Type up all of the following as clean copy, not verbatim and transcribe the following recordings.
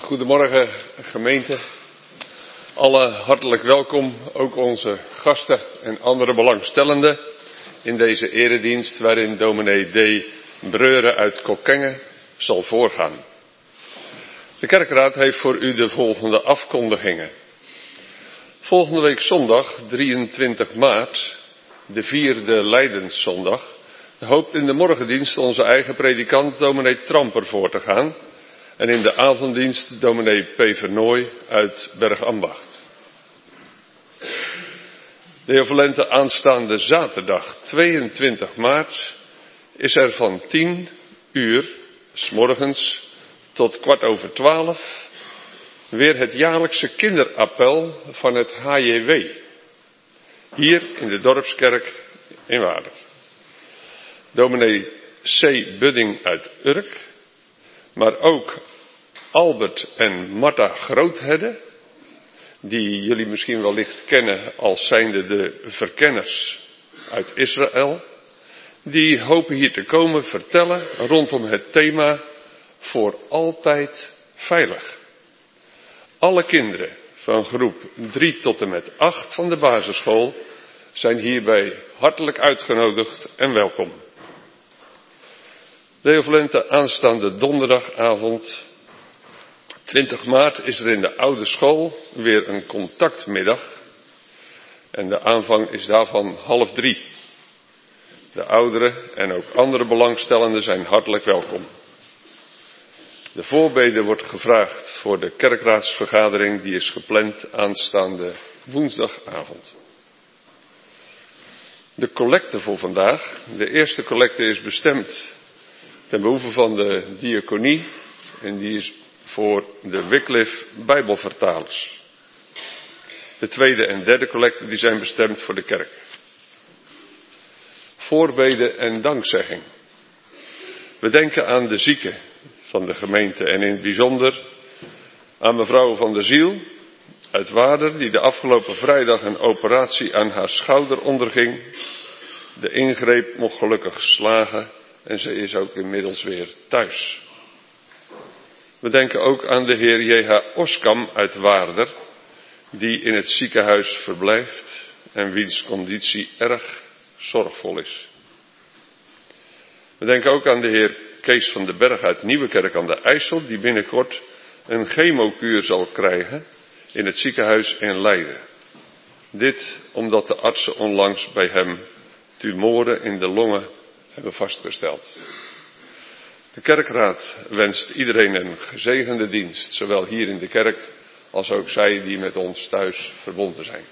Goedemorgen gemeente, alle hartelijk welkom, ook onze gasten en andere belangstellenden in deze eredienst waarin dominee D. Breuren uit Kockengen zal voorgaan. De kerkraad heeft voor u de volgende afkondigingen. Volgende week zondag 23 maart, de 4e Lijdenszondag, hoopt in de morgendienst onze eigen predikant dominee Tramper voor te gaan. En in de avonddienst dominee P. Vernooy uit Bergambacht. De Jovelente aanstaande zaterdag 22 maart is er van 10 uur 's morgens tot 11:15 weer het jaarlijkse kinderappel van het HJW. Hier in de dorpskerk in Waarder. Dominee C. Budding uit Urk. Maar ook Albert en Marta Groothedde, die jullie misschien wellicht kennen als zijnde de verkenners uit Israël, die hopen hier te komen vertellen rondom het thema voor altijd veilig. Alle kinderen van groep 3 tot en met 8 van de basisschool zijn hierbij hartelijk uitgenodigd en welkom. De Jovelente aanstaande donderdagavond 20 maart is er in de oude school weer een contactmiddag. En de aanvang is daarvan 2:30. De ouderen en ook andere belangstellenden zijn hartelijk welkom. De voorbede wordt gevraagd voor de kerkraadsvergadering die is gepland aanstaande woensdagavond. De collecte voor vandaag. De eerste collecte is bestemd ten behoeve van de diaconie en die is voor de Wycliffe Bijbelvertalers. De tweede en derde collecte die zijn bestemd voor de kerk. Voorbede en dankzegging. We denken aan de zieken van de gemeente en in het bijzonder aan mevrouw van der Ziel uit Waarder die de afgelopen vrijdag een operatie aan haar schouder onderging. De ingreep mocht gelukkig slagen. En ze is ook inmiddels weer thuis. We denken ook aan de heer J.H. Oskam uit Waarder, die in het ziekenhuis verblijft en wiens conditie erg zorgvol is. We denken ook aan de heer Kees van den Berg uit Nieuwekerk aan de IJssel, die binnenkort een chemokuur zal krijgen in het ziekenhuis in Leiden. Dit omdat de artsen onlangs bij hem tumoren in de longen hebben vastgesteld. De kerkraad wenst iedereen een gezegende dienst, zowel hier in de kerk als ook zij die met ons thuis verbonden zijn.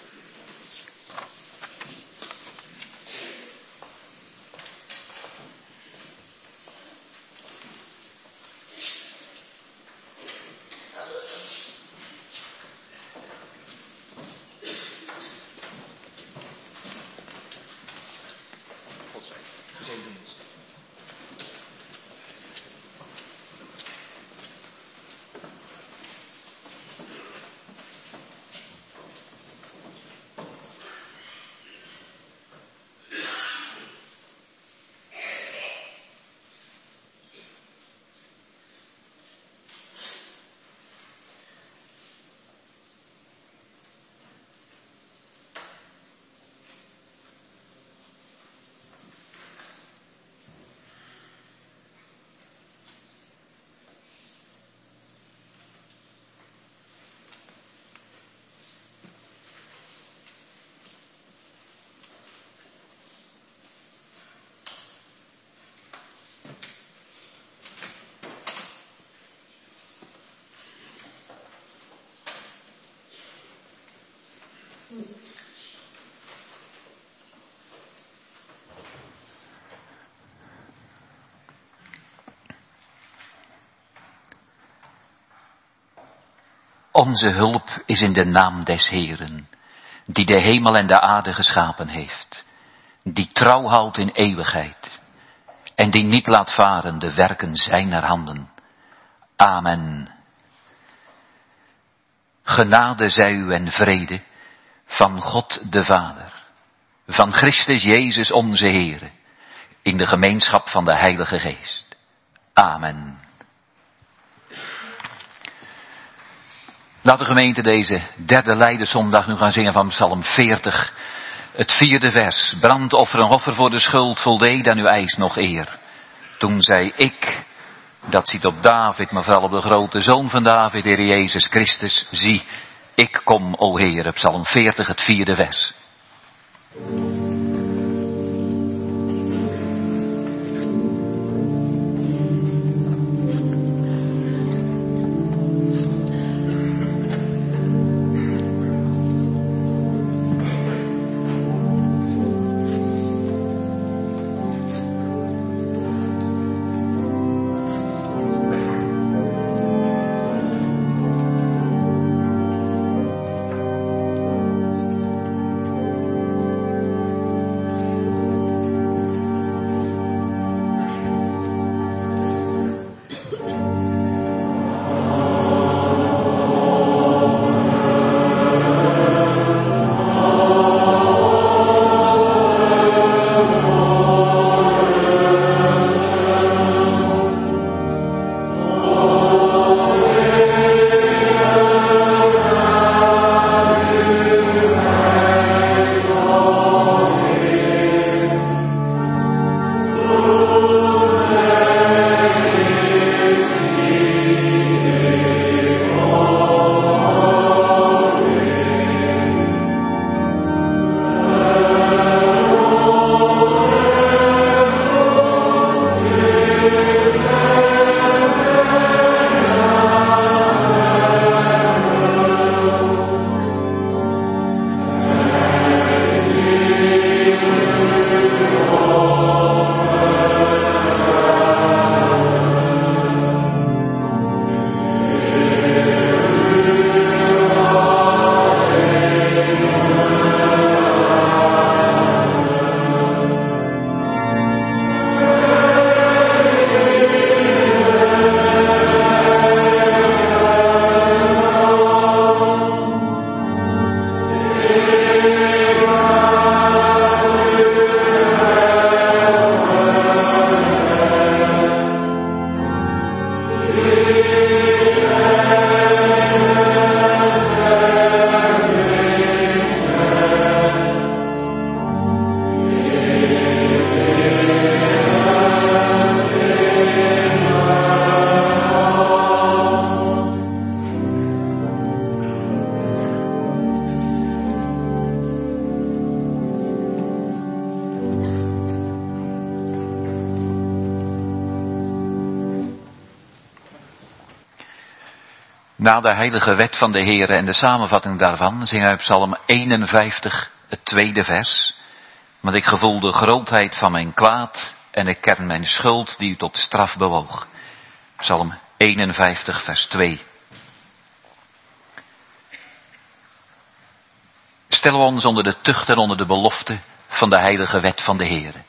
Onze hulp is in de naam des Heeren, die de hemel en de aarde geschapen heeft, die trouw houdt in eeuwigheid en die niet laat varen de werken zijner handen. Amen. Genade zij u en vrede van God de Vader, van Christus Jezus onze Heere, in de gemeenschap van de Heilige Geest. Amen. Laat de gemeente deze derde Lijdenszondag nu gaan zingen van Psalm 40. Het 4e vers. Brandoffer en offer voor de schuld voldeed aan uw eis nog eer. Toen zei ik, dat ziet op David, maar vooral op de grote zoon van David, de Heer Jezus Christus. Zie, ik kom, o Heer. Psalm 40, het 4e vers. Na de heilige wet van de Heere en de samenvatting daarvan zingen wij Psalm 51, het 2e vers. Want ik gevoel de grootheid van mijn kwaad en ik ken mijn schuld die u tot straf bewoog. Psalm 51, vers 2. Stellen we ons onder de tucht en onder de belofte van de heilige wet van de Heere.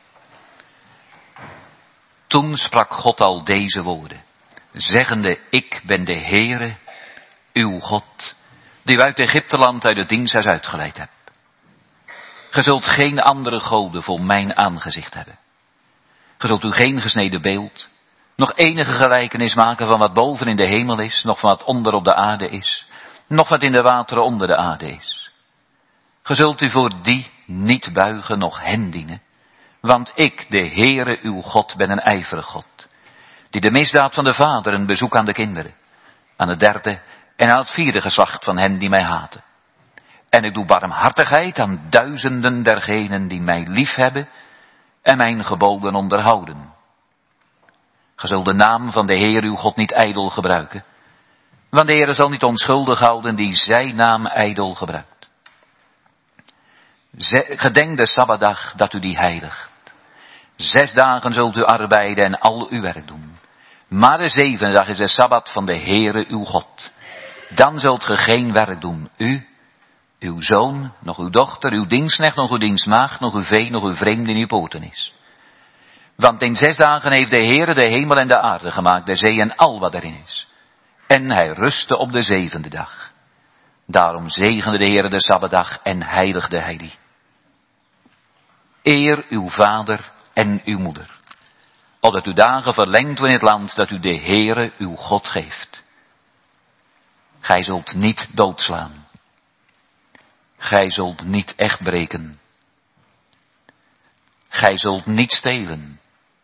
Toen sprak God al deze woorden, zeggende, ik ben de Heere, uw God, die u uit Egypteland uit het diensthuis uitgeleid hebt. Ge zult geen andere goden voor mijn aangezicht hebben. Ge zult u geen gesneden beeld, nog enige gelijkenis maken van wat boven in de hemel is, nog van wat onder op de aarde is, nog wat in de wateren onder de aarde is. Ge zult u voor die niet buigen, nog hen dienen, want ik, de Heere uw God, ben een ijverig God, die de misdaad van de vaderen bezoek aan de kinderen, aan het 3e en aan het 4e geslacht van hen die mij haten. En ik doe barmhartigheid aan duizenden dergenen die mij lief hebben en mijn geboden onderhouden. Ge zult de naam van de Heer uw God niet ijdel gebruiken, want de Heer zal niet onschuldig houden die zijn naam ijdel gebruikt. Gedenk de Sabbatdag dat u die heiligt. 6 dagen zult u arbeiden en al uw werk doen. Maar de 7e dag is de Sabbat van de Heere uw God. Dan zult ge geen werk doen, u, uw zoon, nog uw dochter, uw dienstknecht, nog uw dienstmaagd, nog uw vee, nog uw vreemde in uw poorten is. Want in 6 dagen heeft de Heere de hemel en de aarde gemaakt, de zee en al wat erin is. En hij rustte op de 7e dag. Daarom zegende de Heere de Sabbatdag en heiligde hij die. Eer uw vader en uw moeder, opdat uw dagen verlengd worden in het land dat u de Heere uw God geeft. Gij zult niet doodslaan. Gij zult niet echt breken. Gij zult niet stelen.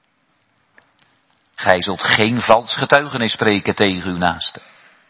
Gij zult geen vals getuigenis spreken tegen uw naaste.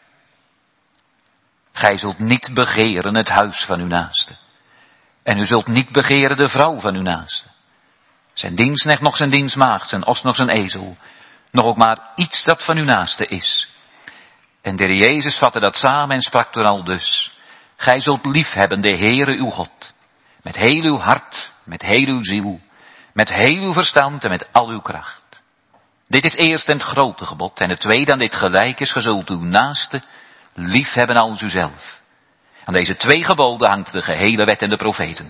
Gij zult niet begeren het huis van uw naaste. En u zult niet begeren de vrouw van uw naaste. Zijn dienstknecht nog zijn dienstmaagd, zijn os nog zijn ezel. Nog ook maar iets dat van uw naaste is. En de Heer Jezus vatte dat samen en sprak toen al dus. Gij zult liefhebben de Heere uw God. Met heel uw hart, met heel uw ziel, met heel uw verstand en met al uw kracht. Dit is eerst en het grote gebod. En het tweede aan dit gelijk is, ge zult uw naaste liefhebben als uzelf. Aan deze 2 geboden hangt de gehele wet en de profeten.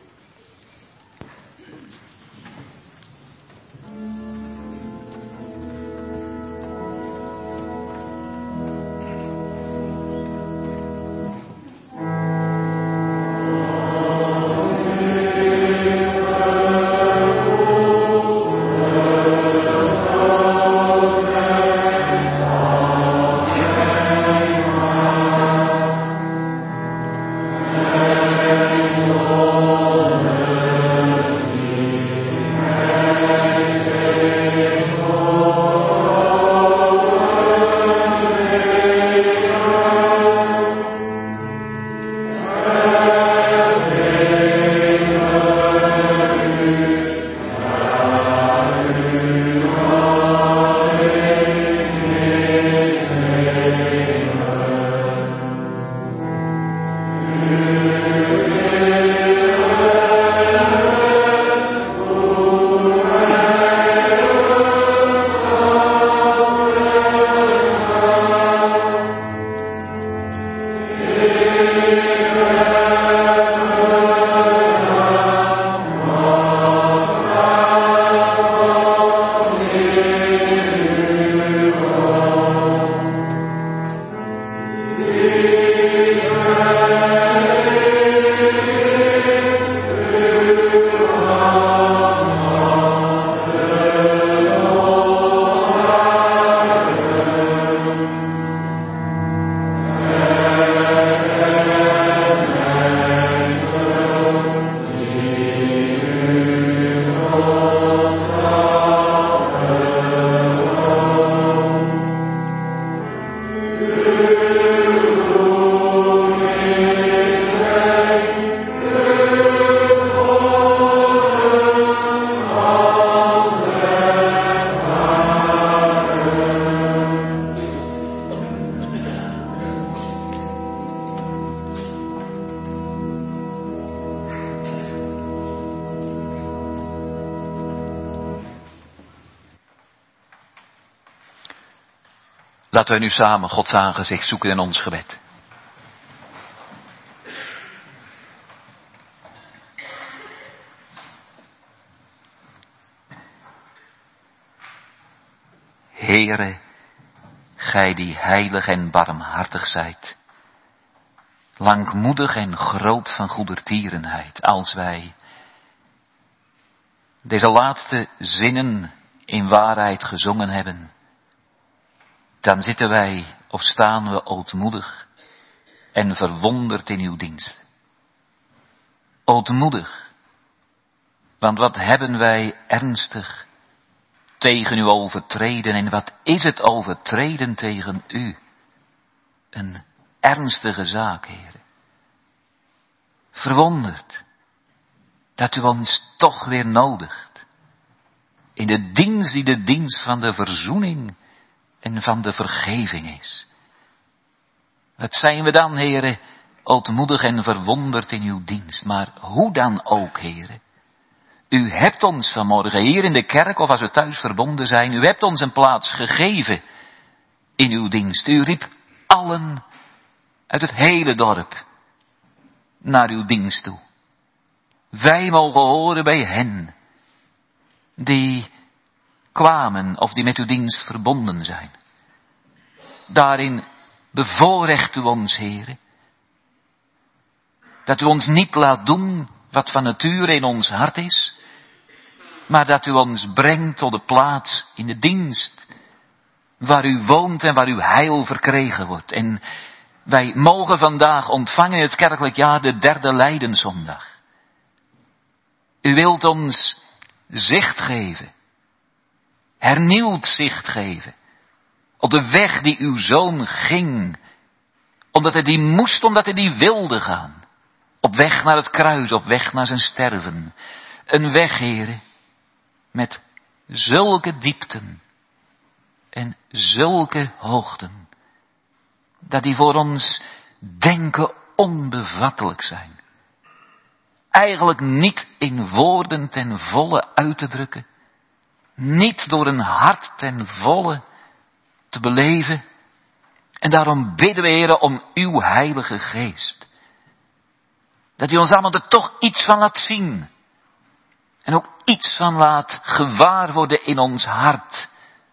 Laten wij nu samen Gods aangezicht zoeken in ons gebed. Heere, gij die heilig en barmhartig zijt, langmoedig en groot van goedertierenheid, als wij deze laatste zinnen in waarheid gezongen hebben, dan zitten wij of staan we ootmoedig en verwonderd in uw dienst. Ootmoedig, want wat hebben wij ernstig tegen u overtreden en wat is het overtreden tegen u? Een ernstige zaak, Heere. Verwonderd dat u ons toch weer nodigt in de dienst die de dienst van de verzoening en van de vergeving is. Wat zijn we dan, Heere, ootmoedig en verwonderd in uw dienst, maar hoe dan ook, Heere. U hebt ons vanmorgen hier in de kerk of als we thuis verbonden zijn, u hebt ons een plaats gegeven in uw dienst. U riep allen uit het hele dorp naar uw dienst toe. Wij mogen horen bij hen die kwamen of die met uw dienst verbonden zijn. Daarin bevoorrecht u ons, Heere, dat u ons niet laat doen wat van nature in ons hart is, maar dat u ons brengt tot de plaats in de dienst waar u woont en waar uw heil verkregen wordt. En Wij mogen vandaag ontvangen in het kerkelijk jaar de 3e Lijdenszondag. U wilt ons zicht geven. Hernieuwd zicht geven. Op de weg die uw zoon ging. Omdat hij die moest, omdat hij die wilde gaan. Op weg naar het kruis, op weg naar zijn sterven. Een weg, Heere, met zulke diepten en zulke hoogten, dat die voor ons denken onbevattelijk zijn. Eigenlijk niet in woorden ten volle uit te drukken, niet door een hart ten volle te beleven. En daarom bidden we, Heere, om uw Heilige Geest. Dat u ons allemaal er toch iets van laat zien. En ook iets van laat gewaar worden in ons hart.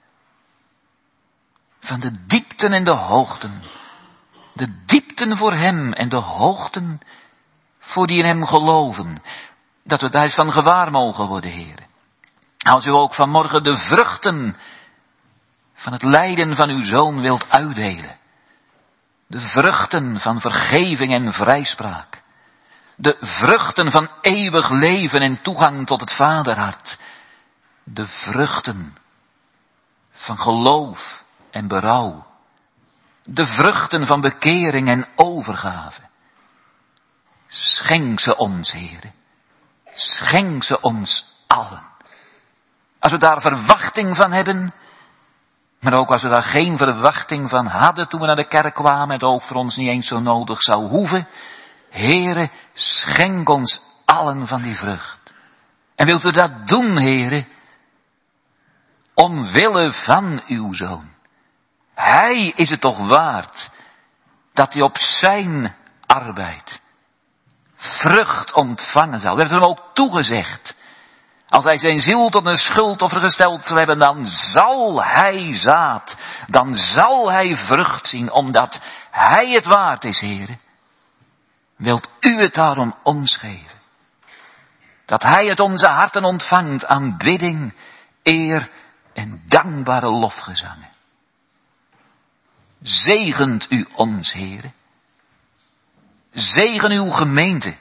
Van de diepten en de hoogten. De diepten voor hem en de hoogten voor die in hem geloven. Dat we daar van gewaar mogen worden, Heer. Als u ook vanmorgen de vruchten van het lijden van uw zoon wilt uitdelen. De vruchten van vergeving en vrijspraak. De vruchten van eeuwig leven en toegang tot het Vaderhart. De vruchten van geloof en berouw. De vruchten van bekering en overgave. Schenk ze ons, Heere. Schenk ze ons allen. Als we daar verwachting van hebben, maar ook als we daar geen verwachting van hadden toen we naar de kerk kwamen, het ook voor ons niet eens zo nodig zou hoeven. Heere, schenk ons allen van die vrucht. En wilt u dat doen, Heere, omwille van uw zoon. Hij is het toch waard dat hij op zijn arbeid vrucht ontvangen zal. We hebben het hem ook toegezegd. Als hij zijn ziel tot een schuldoffer gesteld zal hebben, dan zal hij zaad, dan zal hij vrucht zien, omdat hij het waard is, Heere. Wilt u het daarom ons geven? Dat hij uit onze harten ontvangt, aanbidding, eer en dankbare lofgezangen. Zegent u ons, Heere. Zegen uw gemeente.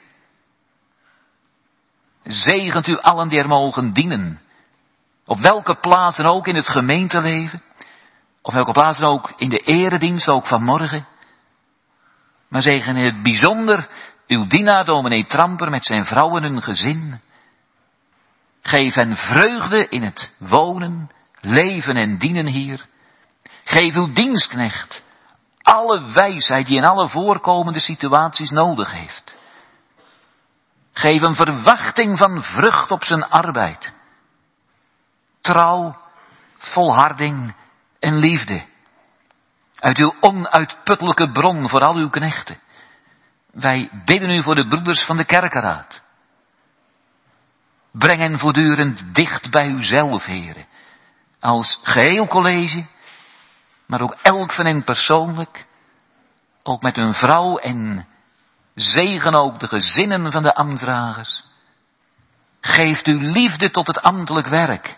Zegent u allen die er mogen dienen. Op welke plaats dan ook in het gemeenteleven. Op welke plaats dan ook in de eredienst, ook vanmorgen. Maar zegen in het bijzonder uw dienaar dominee Tramper met zijn vrouw en hun gezin. Geef hen vreugde in het wonen, leven en dienen hier. Geef uw dienstknecht alle wijsheid die in alle voorkomende situaties nodig heeft. Geef een verwachting van vrucht op zijn arbeid. Trouw, volharding en liefde. Uit uw onuitputtelijke bron voor al uw knechten. Wij bidden u voor de broeders van de kerkenraad. Breng hen voortdurend dicht bij uzelf, Heere. Als geheel college, maar ook elk van hen persoonlijk. Ook met hun vrouw en zegen ook de gezinnen van de ambtsdragers. Geeft u liefde tot het ambtelijk werk.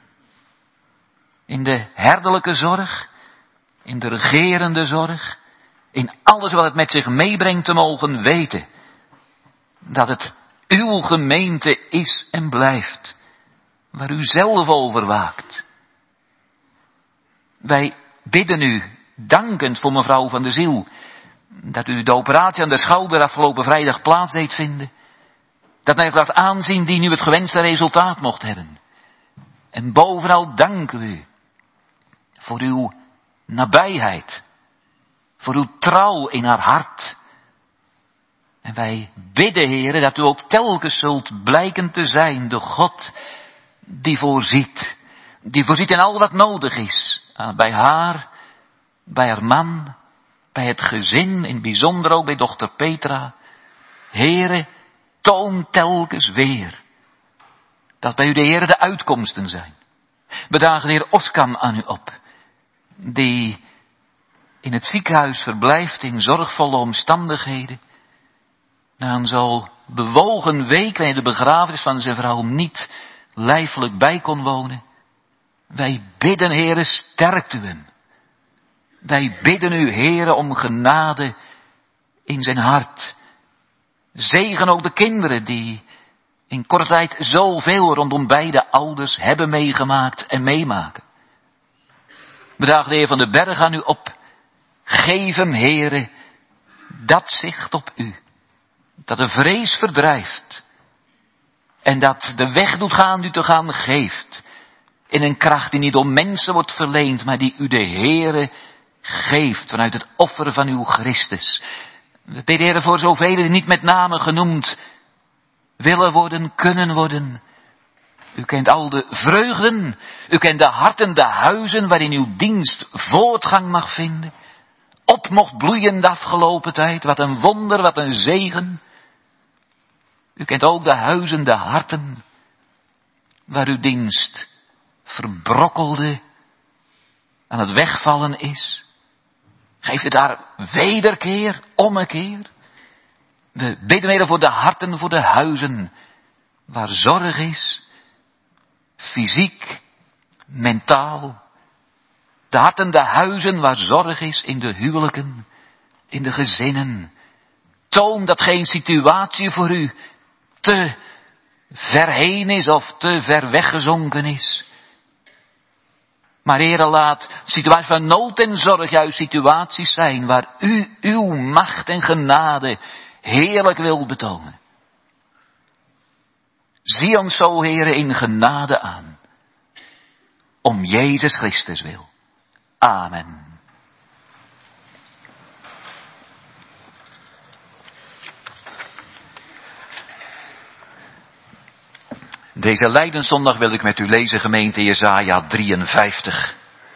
In de herderlijke zorg, in de regerende zorg, in alles wat het met zich meebrengt te mogen weten. Dat het uw gemeente is en blijft, waar u zelf over waakt. Wij bidden u, dankend voor mevrouw van der Ziel, dat u de operatie aan de schouder afgelopen vrijdag plaats deed vinden. Dat mij laat aanzien die nu het gewenste resultaat mocht hebben. En bovenal danken we u voor uw nabijheid, voor uw trouw in haar hart. En wij bidden, Heere, dat u ook telkens zult blijken te zijn de God die voorziet in al wat nodig is. Bij haar, bij haar man, bij het gezin, in het bijzonder ook bij dochter Petra. Heere, toon telkens weer dat bij u de Heere de uitkomsten zijn. We dragen de Heer Oskam aan u op, die in het ziekenhuis verblijft in zorgvolle omstandigheden. Na een zo bewogen week waarin de begrafenis van zijn vrouw niet lijfelijk bij kon wonen. Wij bidden, Heere, sterkt u hem. Wij bidden u, Heere, om genade in zijn hart. Zegen ook de kinderen die in korte tijd zoveel rondom beide ouders hebben meegemaakt en meemaken. We dragen de Heer van den Berg aan u op. Geef hem, Heere, dat zicht op u. Dat de vrees verdrijft. En dat de weg doet gaan die te gaan geeft. In een kracht die niet door mensen wordt verleend, maar die u de Heere geeft vanuit het offer van uw Christus. We bidden, Heere, voor zoveel die niet met name genoemd willen worden, kunnen worden. U kent al de vreugden, u kent de harten, de huizen waarin uw dienst voortgang mag vinden. Op mocht bloeien de afgelopen tijd, wat een wonder, wat een zegen. U kent ook de huizen, de harten, waar uw dienst verbrokkelde, aan het wegvallen is. Geef u daar wederkeer, ommekeer. We bidden weer voor de harten, voor de huizen, waar zorg is, fysiek, mentaal. De harten, de huizen, waar zorg is in de huwelijken, in de gezinnen. Toon dat geen situatie voor u te ver heen is of te ver weggezonken is. Maar Heere, laat situaties van nood en zorg juist situaties zijn waar u uw macht en genade heerlijk wil betonen. Zie ons zo, Heere, in genade aan. Om Jezus Christus wil. Amen. Deze Lijdenszondag wil ik met u lezen, gemeente, Jesaja 53.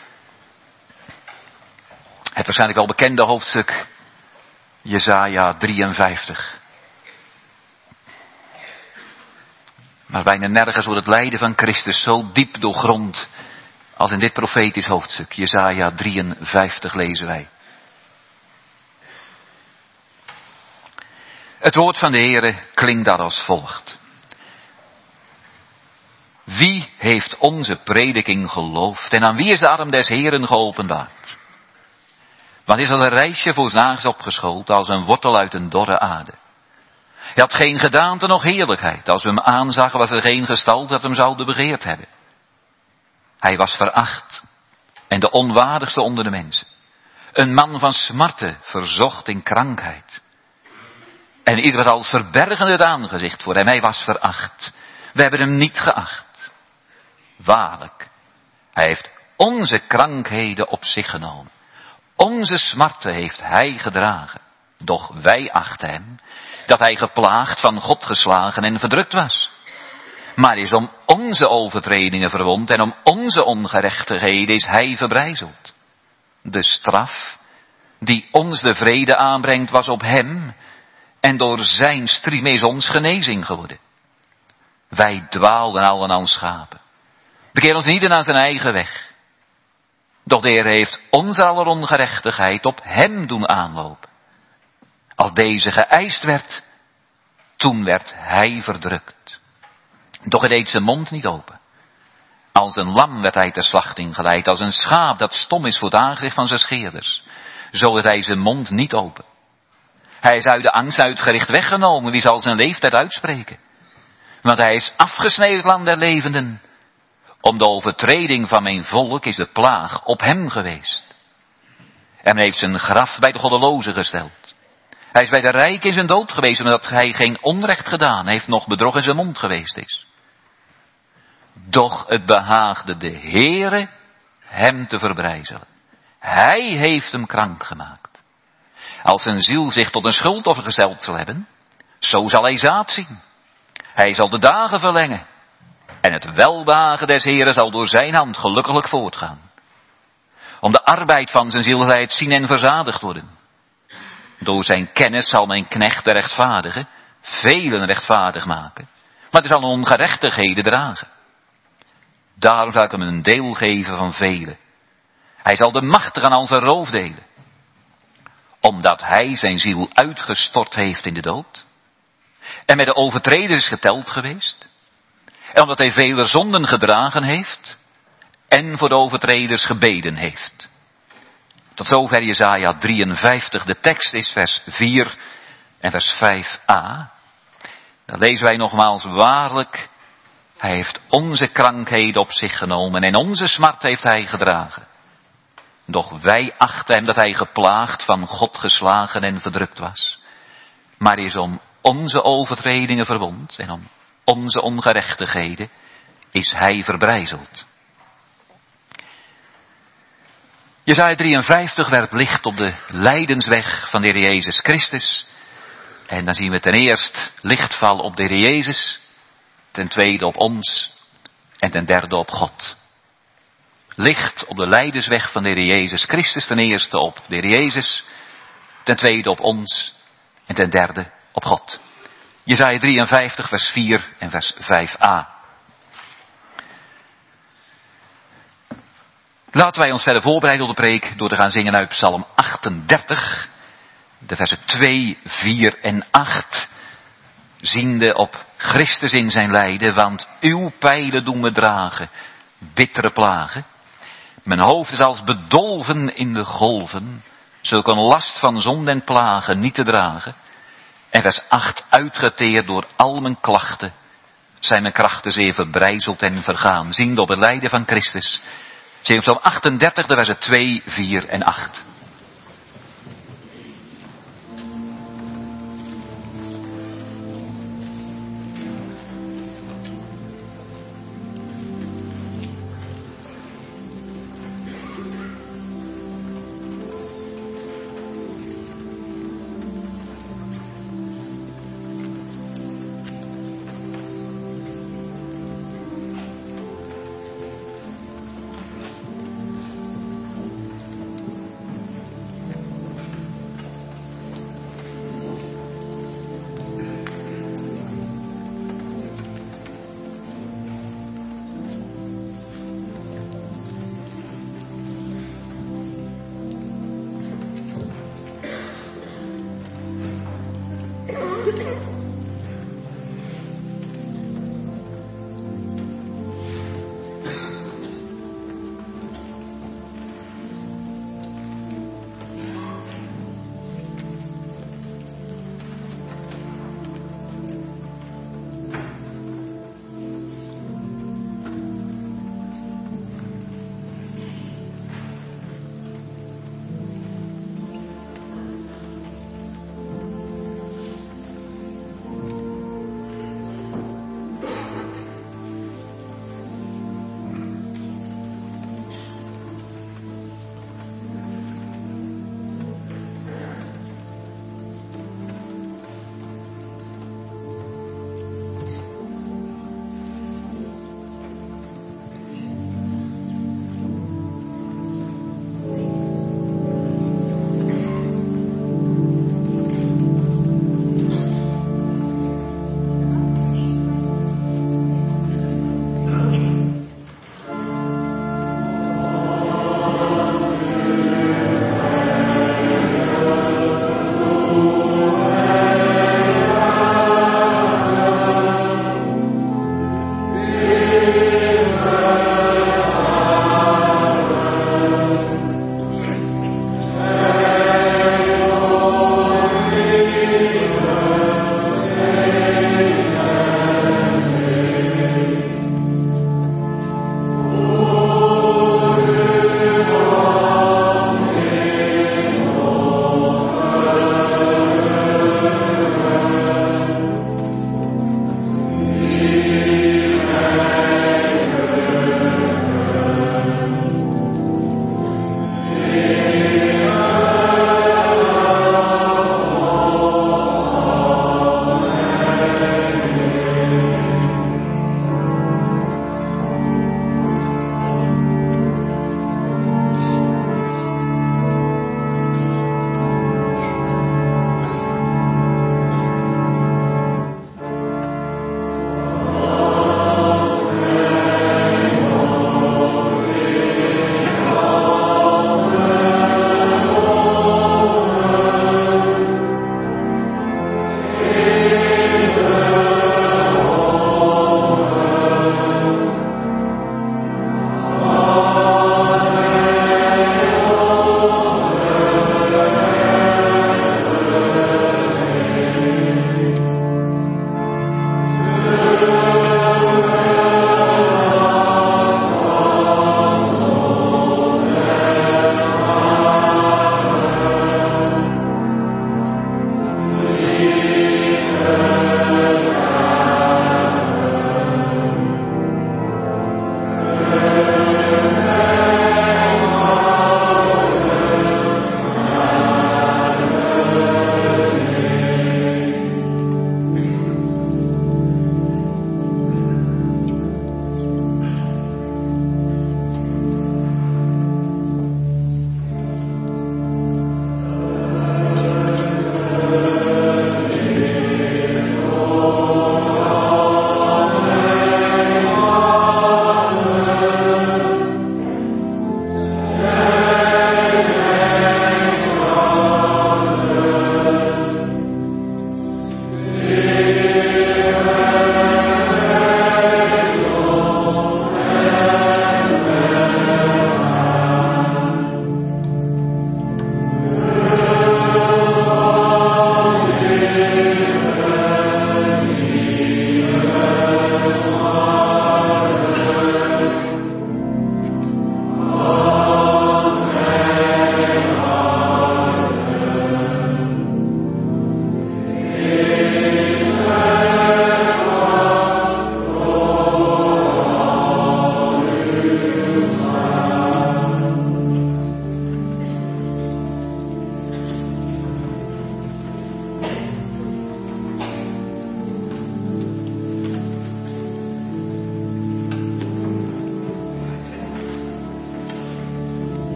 Het waarschijnlijk al bekende hoofdstuk, Jesaja 53. Maar bijna nergens wordt het lijden van Christus zo diep doorgrond als in dit profetisch hoofdstuk. Jesaja 53 lezen wij. Het woord van de Heere klinkt daar als volgt. Wie heeft onze prediking geloofd en aan wie is de arm des Heeren geopenbaard? Want is al een reisje voor zagens opgeschoten als een wortel uit een dorre aarde. Hij had geen gedaante noch heerlijkheid. Als we hem aanzagen was er geen gestalte dat hem zouden begeerd hebben. Hij was veracht en de onwaardigste onder de mensen. Een man van smarten, verzocht in krankheid. En ieder had als verbergende het aangezicht voor hem. Hij was veracht. We hebben hem niet geacht. Waarlijk, hij heeft onze krankheden op zich genomen. Onze smarten heeft hij gedragen. Doch wij achten hem dat hij geplaagd, van God geslagen en verdrukt was. Maar is om onze overtredingen verwond en om onze ongerechtigheden is hij verbrijzeld. De straf die ons de vrede aanbrengt was op hem en door zijn striem is ons genezing geworden. Wij dwaalden allen als schapen. Bekeer ons niet naar zijn eigen weg. Doch de Heer heeft onze aller ongerechtigheid op hem doen aanlopen. Als deze geëist werd, toen werd hij verdrukt. Doch hij deed zijn mond niet open. Als een lam werd hij ter slachting geleid, als een schaap dat stom is voor het aangezicht van zijn scheerders. Zo werd hij zijn mond niet open. Hij is uit de angst uitgericht weggenomen, wie zal zijn leeftijd uitspreken? Want hij is afgesneden land der levenden. Om de overtreding van mijn volk is de plaag op hem geweest. En men heeft zijn graf bij de goddelozen gesteld. Hij is bij de rijk in zijn dood geweest, omdat hij geen onrecht gedaan heeft, nog bedrog in zijn mond geweest is. Doch het behaagde de Heere hem te verbrijzelen. Hij heeft hem krank gemaakt. Als zijn ziel zich tot een schuldoffer gesteld zal hebben, zo zal hij zaad zien. Hij zal de dagen verlengen. En het welbehagen des Heeren zal door zijn hand gelukkig voortgaan. Om de arbeid van zijn ziel zal hij het zien en verzadigd worden. Door zijn kennis zal mijn knecht de rechtvaardige velen rechtvaardig maken. Maar hij zal ongerechtigheden dragen. Daarom zal ik hem een deel geven van velen. Hij zal de machtigen al zijn roof delen. Omdat hij zijn ziel uitgestort heeft in de dood. En met de overtreders is geteld geweest. En omdat hij vele zonden gedragen heeft. En voor de overtreders gebeden heeft. Tot zover Jesaja 53. De tekst is vers 4 en vers 5a. Dan lezen wij nogmaals: waarlijk, hij heeft onze krankheden op zich genomen en onze smart heeft hij gedragen. Doch wij achten hem dat hij geplaagd, van God geslagen en verdrukt was. Maar is om onze overtredingen verwond en om onze ongerechtigheden is hij verbrijzeld. Jesaja 53 werpt licht op de lijdensweg van de Heer Jezus Christus. En dan zien we ten eerste lichtval op de Heer Jezus, ten tweede op ons en ten derde op God. Licht op de lijdensweg van de Heer Jezus Christus, ten eerste op de Heer Jezus, ten tweede op ons en ten derde op God. Jesaja 53 vers 4 en vers 5a. Laten wij ons verder voorbereiden op de preek door te gaan zingen uit Psalm 38, de versen 2, 4 en 8. Ziende op Christus in zijn lijden, want uw pijlen doen me dragen, bittere plagen. Mijn hoofd is als bedolven in de golven, zulk een last van zonde en plagen niet te dragen. En vers 8, uitgeteerd door al mijn klachten, zijn mijn krachten zeer verbrijzeld en vergaan. Ziende op het lijden van Christus. Zing Psalm 38, de versen 2, 4 en 8.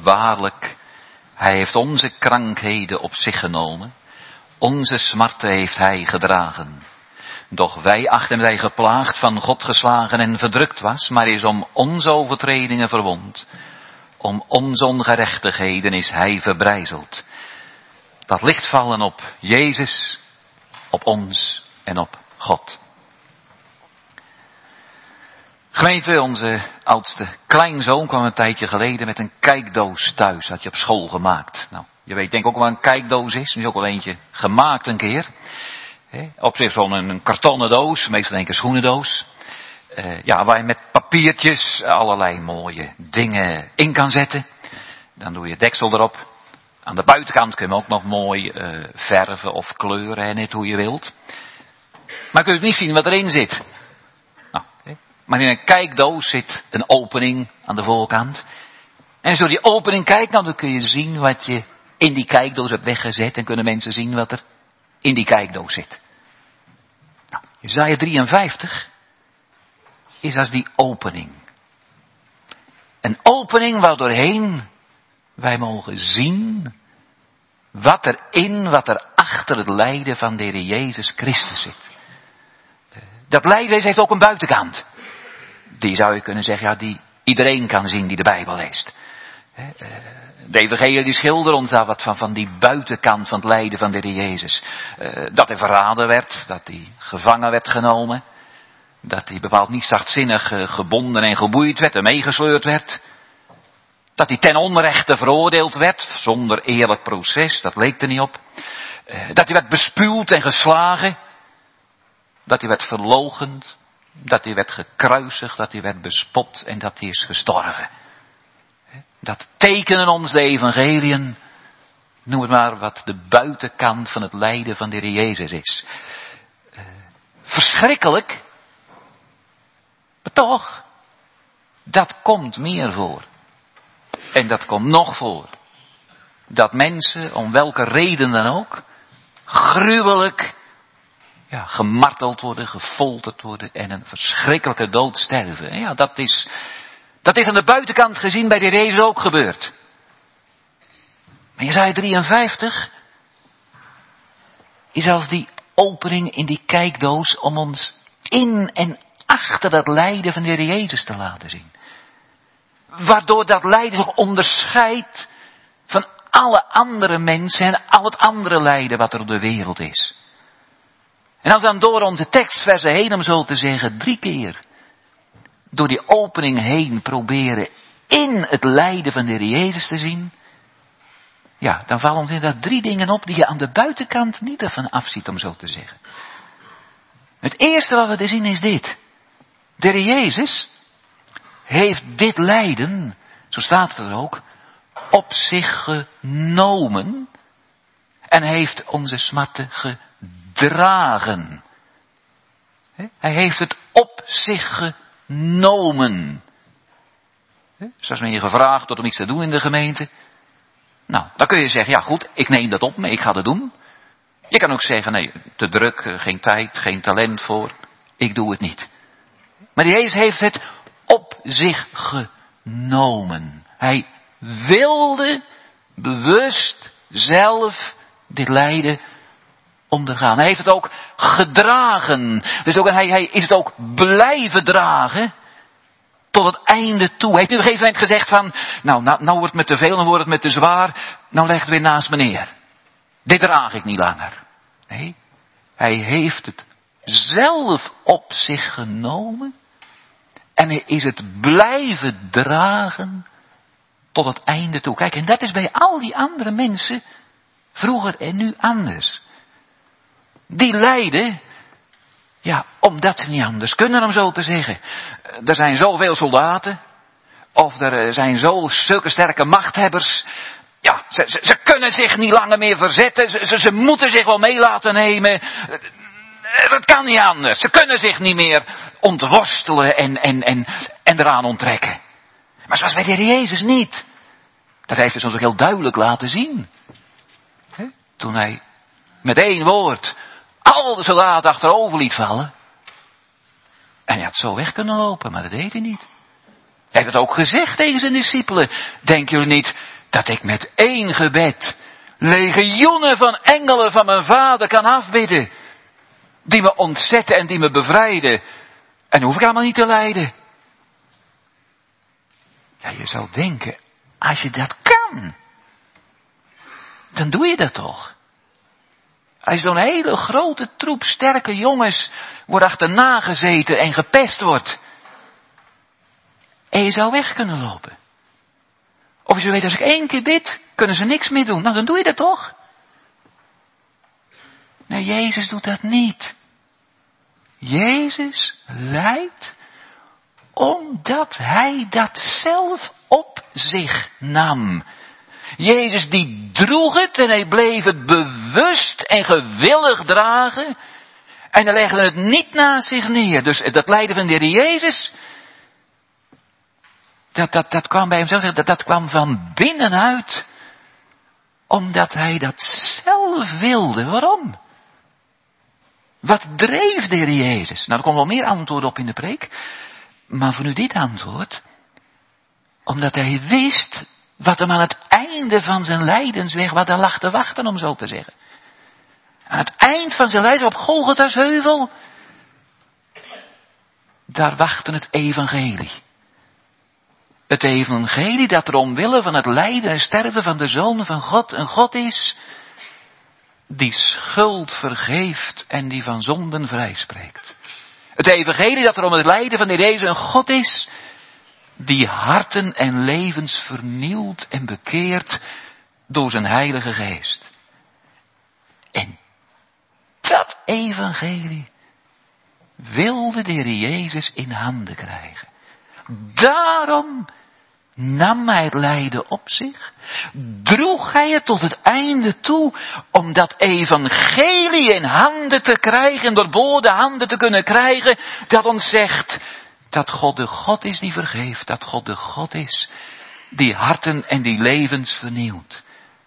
Waarlijk, hij heeft onze krankheden op zich genomen. Onze smarten heeft hij gedragen. Doch wij achten dat hij geplaagd, van God geslagen en verdrukt was, maar is om onze overtredingen verwond. Om onze ongerechtigheden is hij verbrijzeld. Dat licht vallen op Jezus, op ons en op God. Gemeente, onze oudste kleinzoon kwam een tijdje geleden met een kijkdoos thuis. Had je op school gemaakt. Nou, je weet denk ik ook wel wat een kijkdoos is. Er is ook wel eentje gemaakt een keer. Op zich zo'n kartonnen doos, meestal denk ik een schoenendoos. Waar je met papiertjes allerlei mooie dingen in kan zetten. Dan doe je het deksel erop. Aan de buitenkant kun je hem ook nog mooi verven of kleuren, net hoe je wilt. Maar kun je niet zien wat erin zit. Nou, maar in een kijkdoos zit een opening aan de voorkant. En als je door die opening kijkt, dan kun je zien wat je in die kijkdoos hebt weggezet. En kunnen mensen zien wat er in die kijkdoos zit. Nou, Jesaja 53 is als die opening. Een opening waardoorheen wij mogen zien wat er achter het lijden van de Heer Jezus Christus zit. Dat lijden heeft ook een buitenkant. Die zou je kunnen zeggen, die iedereen kan zien die de Bijbel leest. De evangelie die schilderen ons daar wat van die buitenkant van het lijden van de Heer Jezus. Dat hij verraden werd, dat hij gevangen werd genomen. Dat hij bepaald niet zachtzinnig gebonden en geboeid werd en meegesleurd werd. Dat hij ten onrechte veroordeeld werd, zonder eerlijk proces, dat leek er niet op. Dat hij werd bespuwd en geslagen. Dat hij werd verloochend. Dat hij werd gekruisigd, dat hij werd bespot en dat hij is gestorven. Dat tekenen ons de evangeliën, noem het maar wat de buitenkant van het lijden van de Heer Jezus is. Verschrikkelijk, maar toch, dat komt meer voor. En dat komt nog voor. Dat mensen, om welke reden dan ook, gruwelijk gemarteld worden, gefolterd worden en een verschrikkelijke dood sterven. En dat is aan de buitenkant gezien bij de Jezus ook gebeurd. Maar Jesaja 53 is als die opening in die kijkdoos om ons in en achter dat lijden van de Heer Jezus te laten zien. Waardoor dat lijden zich onderscheidt van alle andere mensen en al het andere lijden wat er op de wereld is. En als we dan door onze tekstversen heen, om zo te zeggen, 3 keer door die opening heen proberen in het lijden van de Heer Jezus te zien, dan vallen ons inderdaad 3 dingen op die je aan de buitenkant niet ervan afziet, om zo te zeggen. Het eerste wat we te zien is dit. De Heer Jezus heeft dit lijden, zo staat het er ook, op zich genomen en heeft onze smarten gedragen. Hij heeft het op zich genomen. Dus als men je gevraagd wordt om iets te doen in de gemeente, nou, dan kun je zeggen, ja goed, ik neem dat op me, ik ga dat doen. Je kan ook zeggen, nee, te druk, geen tijd, geen talent voor, ik doe het niet. Maar de Jezus heeft het op zich genomen. Hij wilde bewust zelf dit lijden ondergaan. Hij heeft het ook gedragen. Dus ook, hij is het ook blijven dragen tot het einde toe. Hij heeft nu op een gegeven moment gezegd van, nou wordt het me te veel, dan wordt het me te zwaar, nou leg het weer naast me neer. Dit draag ik niet langer. Nee, hij heeft het zelf op zich genomen en hij is het blijven dragen tot het einde toe. Kijk, en dat is bij al die andere mensen vroeger en nu anders. Die lijden, omdat ze niet anders kunnen, om zo te zeggen. Er zijn zoveel soldaten, of er zijn zulke sterke machthebbers. Ja, ze kunnen zich niet langer meer verzetten, ze moeten zich wel mee laten nemen. Dat kan niet anders. Ze kunnen zich niet meer ontworstelen en eraan onttrekken. Maar zoals bij de Heer Jezus niet. Dat heeft hij ons ook heel duidelijk laten zien. Toen hij met 1 woord al de soldaten achterover liet vallen. En hij had zo weg kunnen lopen, maar dat deed hij niet. Hij heeft het ook gezegd tegen zijn discipelen. Denken jullie niet Dat ik met 1 gebed legioenen van engelen van mijn Vader kan afbidden. Die me ontzetten en die me bevrijden. En hoef ik allemaal niet te lijden. Ja, je zou denken, als je dat kan, dan doe je dat toch. Als zo'n hele grote troep sterke jongens wordt achterna gezeten en gepest wordt. En je zou weg kunnen lopen. Of je zou weten, als ik 1 keer bid, kunnen ze niks meer doen. Nou, dan doe je dat toch? Nee, Jezus doet dat niet. Jezus lijdt omdat hij dat zelf op zich nam. Jezus die droeg het en hij bleef het bewust en gewillig dragen. En hij legde het niet naast zich neer. Dus dat lijden van de Heer Jezus, dat kwam bij hem zelf, dat kwam van binnenuit. Omdat hij dat zelf wilde. Waarom? Wat dreef de Heer Jezus? Nou, er komt wel meer antwoorden op in de preek. Maar voor nu dit antwoord. Omdat hij wist wat hem aan het einde van zijn lijdensweg, wat er lag te wachten, om zo te zeggen. Aan het eind van zijn lijden op Golgotha's heuvel, daar wachtte het evangelie. Het evangelie dat er omwille van het lijden en sterven van de Zoon van God een God is, die schuld vergeeft en die van zonden vrijspreekt. Het evangelie dat er om het lijden van de Jezus een God is, die harten en levens vernieuwt en bekeert door zijn Heilige Geest. En dat evangelie wilde de Heer Jezus in handen krijgen. Daarom nam hij het lijden op zich, droeg hij het tot het einde toe, om dat evangelie in handen te krijgen, en doorboorde handen te kunnen krijgen, dat ons zegt dat God de God is die vergeeft, dat God de God is die harten en die levens vernieuwt.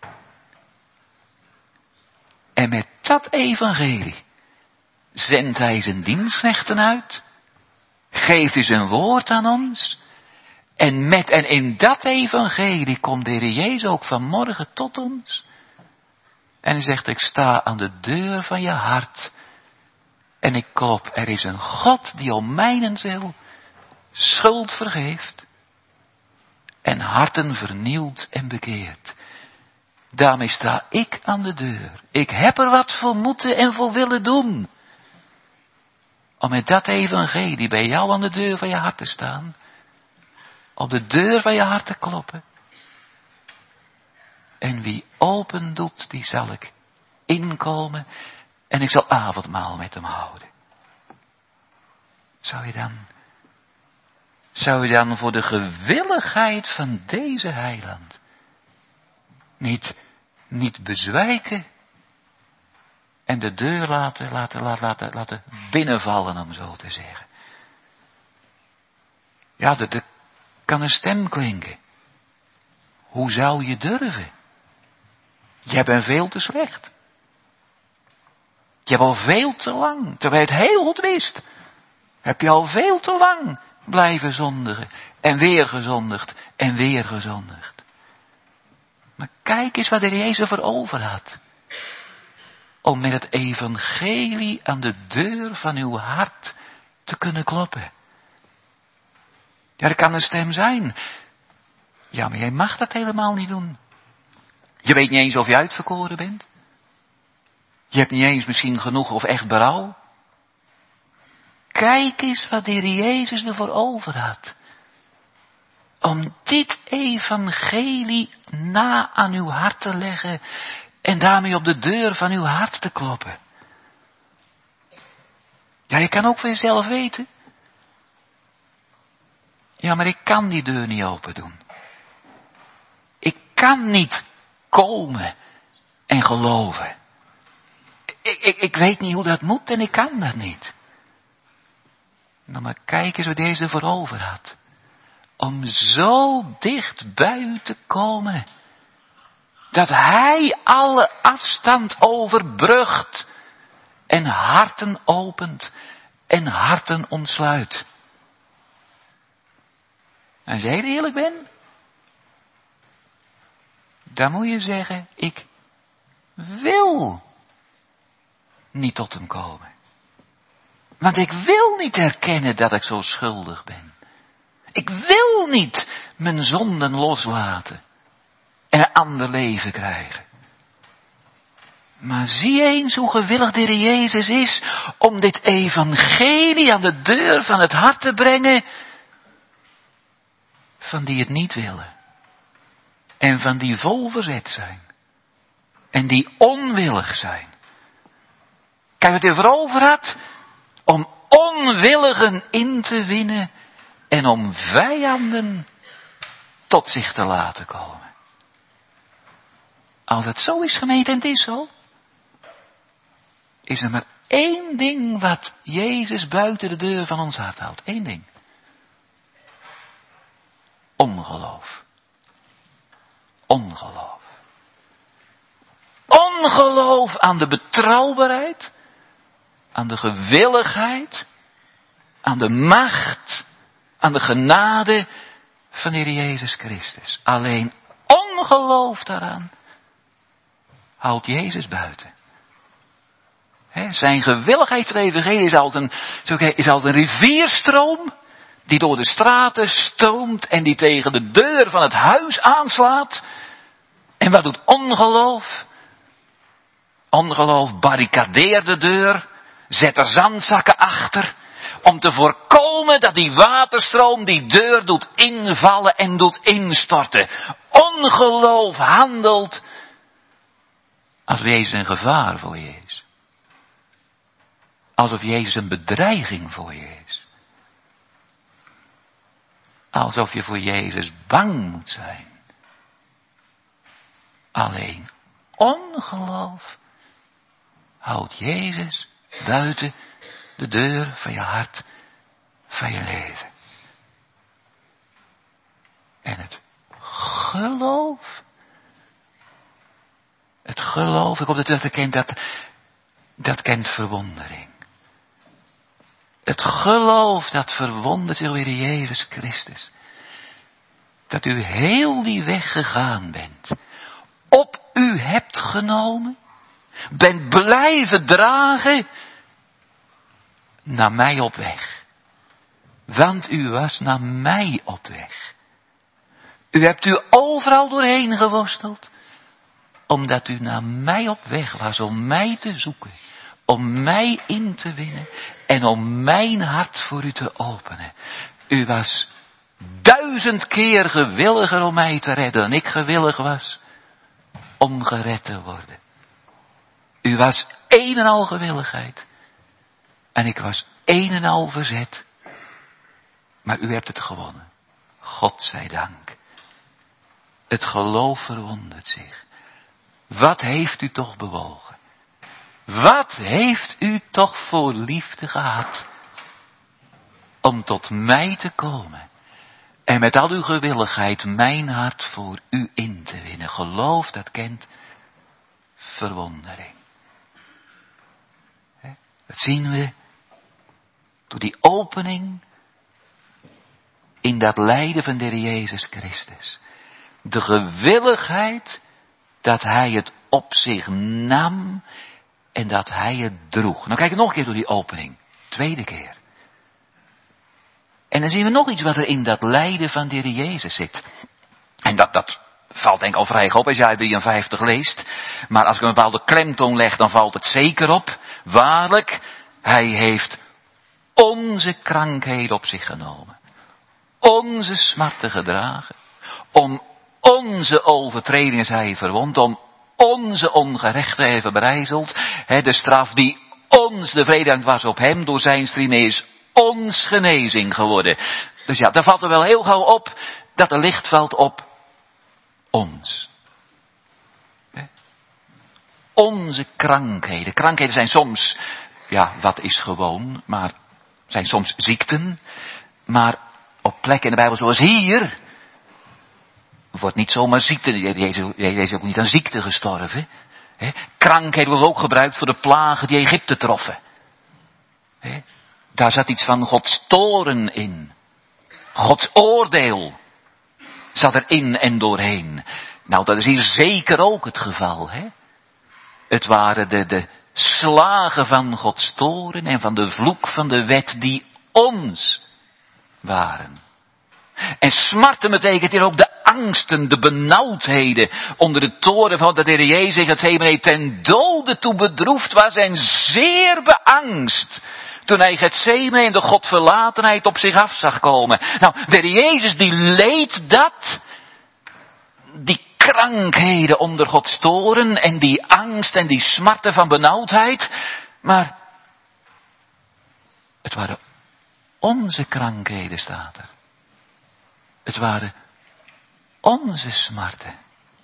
En met dat evangelie zendt hij zijn dienstknechten uit, geeft hij zijn woord aan ons, en met en in dat evangelie komt de Heer Jezus ook vanmorgen tot ons. En hij zegt, ik sta aan de deur van je hart. En ik klop, er is een God die om mijnentwil schuld vergeeft. En harten vernieuwt en bekeert. Daarmee sta ik aan de deur. Ik heb er wat voor moeten en voor willen doen. Om met dat evangelie bij jou aan de deur van je hart te staan. Op de deur van je hart te kloppen. En wie open doet, die zal ik inkomen. En ik zal avondmaal met hem houden. Zou je dan voor de gewilligheid van deze heiland niet bezwijken en de deur laten binnenvallen, om zo te zeggen? Ja, er kan een stem klinken. Hoe zou je durven? Jij bent veel te slecht. Je hebt al veel te lang, terwijl je het heel goed wist, heb je al veel te lang blijven zondigen. En weer gezondigd en weer gezondigd. Maar kijk eens wat de Jezus voor over had. Om met het evangelie aan de deur van uw hart te kunnen kloppen. Ja, er kan een stem zijn. Ja, maar jij mag dat helemaal niet doen. Je weet niet eens of je uitverkoren bent. Je hebt niet eens misschien genoeg of echt berouw. Kijk eens wat de Heer Jezus ervoor over had. Om dit evangelie na aan uw hart te leggen. En daarmee op de deur van uw hart te kloppen. Ja, je kan ook voor jezelf weten. Ja, maar ik kan die deur niet open doen. Ik kan niet komen en geloven. Ik weet niet hoe dat moet en ik kan dat niet. Nou, maar kijk eens wat deze voor over had. Om zo dicht bij u te komen. Dat hij alle afstand overbrugt. En harten opent. En harten ontsluit. En als je heel eerlijk bent. dan moet je zeggen, ik wil niet tot hem komen. Want ik wil niet erkennen dat ik zo schuldig ben. Ik wil niet mijn zonden loslaten en een ander leven krijgen. Maar zie eens hoe gewillig de Heer Jezus is om dit evangelie aan de deur van het hart te brengen van die het niet willen. En van die vol verzet zijn. En die onwillig zijn. Kijk wat hij erover had. Om onwilligen in te winnen. En om vijanden tot zich te laten komen. Als het zo is, gemeente, en het is zo. Is er maar één ding wat Jezus buiten de deur van ons hart houdt. Eén ding. Ongeloof. Ongeloof. Ongeloof aan de betrouwbaarheid, aan de gewilligheid, aan de macht, aan de genade van de Heer Jezus Christus. Alleen ongeloof daaraan houdt Jezus buiten. Zijn gewilligheid voor de evangelie is als een rivierstroom die door de straten stroomt en die tegen de deur van het huis aanslaat. En wat doet ongeloof? Ongeloof barricadeert de deur, zet er zandzakken achter, om te voorkomen dat die waterstroom die deur doet invallen en doet instorten. Ongeloof handelt alsof Jezus een gevaar voor je is. Alsof Jezus een bedreiging voor je is. Alsof je voor Jezus bang moet zijn. Alleen ongeloof houdt Jezus buiten de deur van je hart, van je leven. En het geloof, ik hoop dat u dat herkent, dat kent verwondering. Het geloof dat verwondert zich weer in Jezus Christus. Dat u heel die weg gegaan bent. Op u hebt genomen. Bent blijven dragen. Naar mij op weg. Want u was naar mij op weg. U hebt u overal doorheen geworsteld. Omdat u naar mij op weg was om mij te zoeken. Om mij in te winnen. En om mijn hart voor u te openen. U was 1000 keer gewilliger om mij te redden dan ik gewillig was om gered te worden. U was een en al gewilligheid. En ik was een en al verzet. Maar u hebt het gewonnen. God zij dank. Het geloof verwondert zich. Wat heeft u toch bewogen? Wat heeft u toch voor liefde gehad? Om tot mij te komen. En met al uw gewilligheid mijn hart voor u in te winnen. Geloof dat kent verwondering. Dat zien we door die opening in dat lijden van de Heer Jezus Christus. De gewilligheid dat hij het op zich nam en dat hij het droeg. Nou kijk nog een keer door die opening. Tweede keer. En dan zien we nog iets wat er in dat lijden van de Heer Jezus zit. En dat valt denk ik al vrij op als jij 53 leest. Maar als ik een bepaalde klemtoon leg, dan valt het zeker op. Waarlijk, hij heeft onze krankheden op zich genomen. Onze smarten gedragen. Om onze overtredingen is hij verwond. Om onze ongerechtigheden verbrijzeld. De straf die ons de vrede was op hem. Door zijn striemen is ons genezing geworden. Dus ja, daar valt er wel heel gauw op dat er licht valt op ons. Onze krankheden. Krankheden zijn soms, ja, wat is gewoon, maar zijn soms ziekten. Maar op plekken in de Bijbel zoals hier, wordt niet zomaar ziekte. Jezus is ook niet aan ziekte gestorven. Krankheden worden ook gebruikt voor de plagen die Egypte troffen. Daar zat iets van Gods toorn in. Gods oordeel zat erin en doorheen. Nou, dat is hier zeker ook het geval, hè. Het waren de slagen van Gods toorn en van de vloek van de wet die ons waren. En smarten betekent hier ook de angsten, de benauwdheden onder de toren van de Heer Jezus in Gethsemane ten dode toe bedroefd was en zeer beangst. Toen hij Gethsemane en de Godverlatenheid op zich af zag komen. Nou, de Heer Jezus die leed dat, die krankheden onder Gods toren en die angst en die smarten van benauwdheid. Maar het waren onze krankheden, staat er. Het waren onze smarten.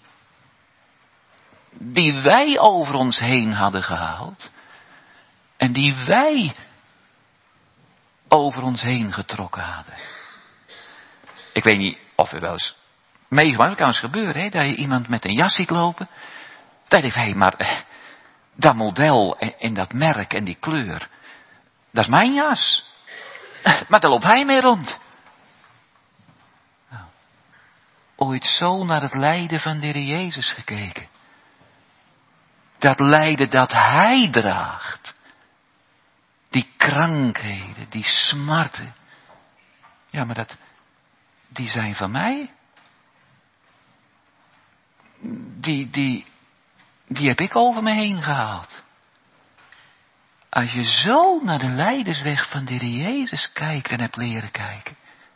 Die wij over ons heen hadden gehaald. En die wij over ons heen getrokken hadden. Ik weet niet of u wel eens meegemaakt, het kan eens gebeuren, hè, dat je iemand met een jas ziet lopen. Dat je denkt, hé, maar dat model en dat merk en die kleur, dat is mijn jas. Maar daar loopt hij mee rond. Nou, ooit zo naar het lijden van de Heer Jezus gekeken. Dat lijden dat hij draagt. Die krankheden, die smarten. Ja, maar die zijn van mij. Die heb ik over me heen gehaald. Als je zo naar de lijdensweg van de Heer Jezus kijkt en hebt leren kijken.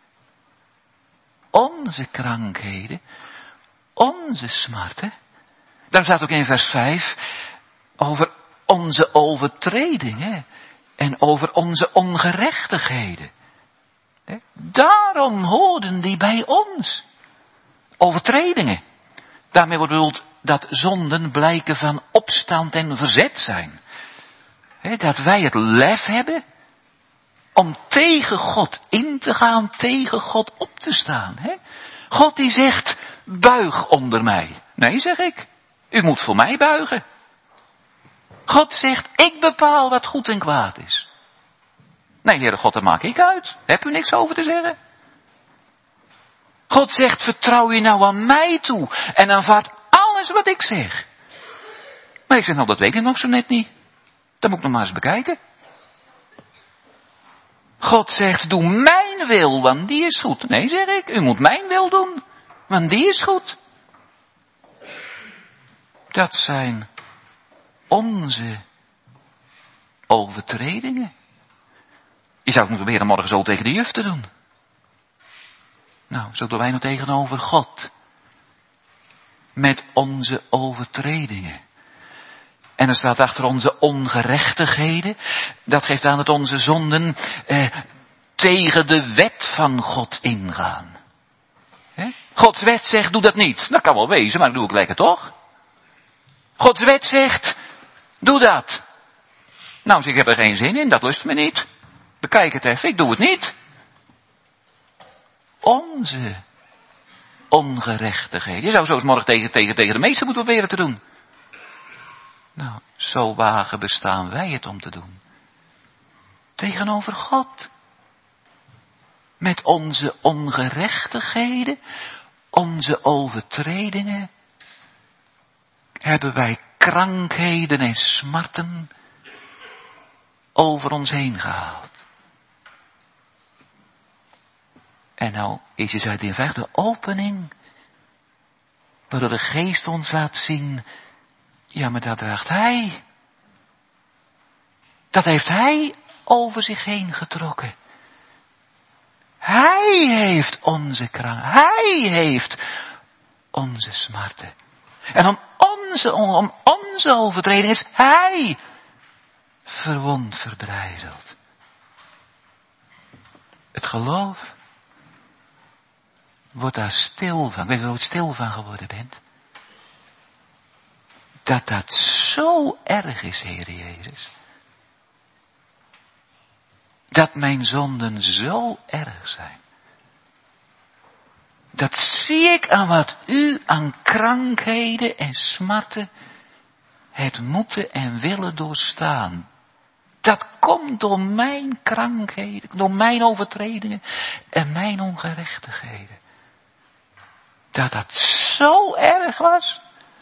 Onze krankheden, onze smarten. Daar staat ook in vers 5 over onze overtredingen en over onze ongerechtigheden. Daarom hoorden die bij ons. Overtredingen. Daarmee wordt bedoeld dat zonden blijken van opstand en verzet zijn. Dat wij het lef hebben om tegen God in te gaan, tegen God op te staan. God die zegt, buig onder mij. Nee, zeg ik. U moet voor mij buigen. God zegt, ik bepaal wat goed en kwaad is. Nee, Heere God, dat maak ik uit. Heb u niks over te zeggen? God zegt, vertrouw je nou aan mij toe en aanvaard alles wat ik zeg. Maar ik zeg, nou, dat weet ik nog zo net niet. Dat moet ik nog maar eens bekijken. God zegt, doe mijn wil, want die is goed. Nee, zeg ik, u moet mijn wil doen, want die is goed. Dat zijn onze overtredingen. Je zou het moeten proberen morgen zo tegen de juf te doen. Nou, zo doen wij nou tegenover God. Met onze overtredingen. En er staat achter onze ongerechtigheden. Dat geeft aan dat onze zonden tegen de wet van God ingaan. Gods wet zegt, doe dat niet. Dat kan wel wezen, maar dat doe ik lekker toch? Gods wet zegt, doe dat. Nou, ik heb er geen zin in, dat lust me niet. Bekijk het even, ik doe het niet. Onze ongerechtigheden. Je zou zo eens morgen tegen de meester moeten proberen te doen. Nou, zo wagen bestaan wij het om te doen. Tegenover God. Met onze ongerechtigheden, onze overtredingen, hebben wij krankheden en smarten over ons heen gehaald. En nou is het uit in de opening, waardoor de Geest ons laat zien, ja, maar dat draagt Hij. Dat heeft Hij over zich heen getrokken. Hij heeft onze krankheid. Hij heeft onze smarten. En om onze overtreding is Hij verwond, verbrijzeld. Het geloof wordt daar stil van. Ik weet wel hoe het stil van geworden bent. Dat zo erg is, Heer Jezus. Dat mijn zonden zo erg zijn. Dat zie ik aan wat u aan krankheden en smarten het moeten en willen doorstaan. Dat komt door mijn krankheden, door mijn overtredingen en mijn ongerechtigheden. Dat zo erg was.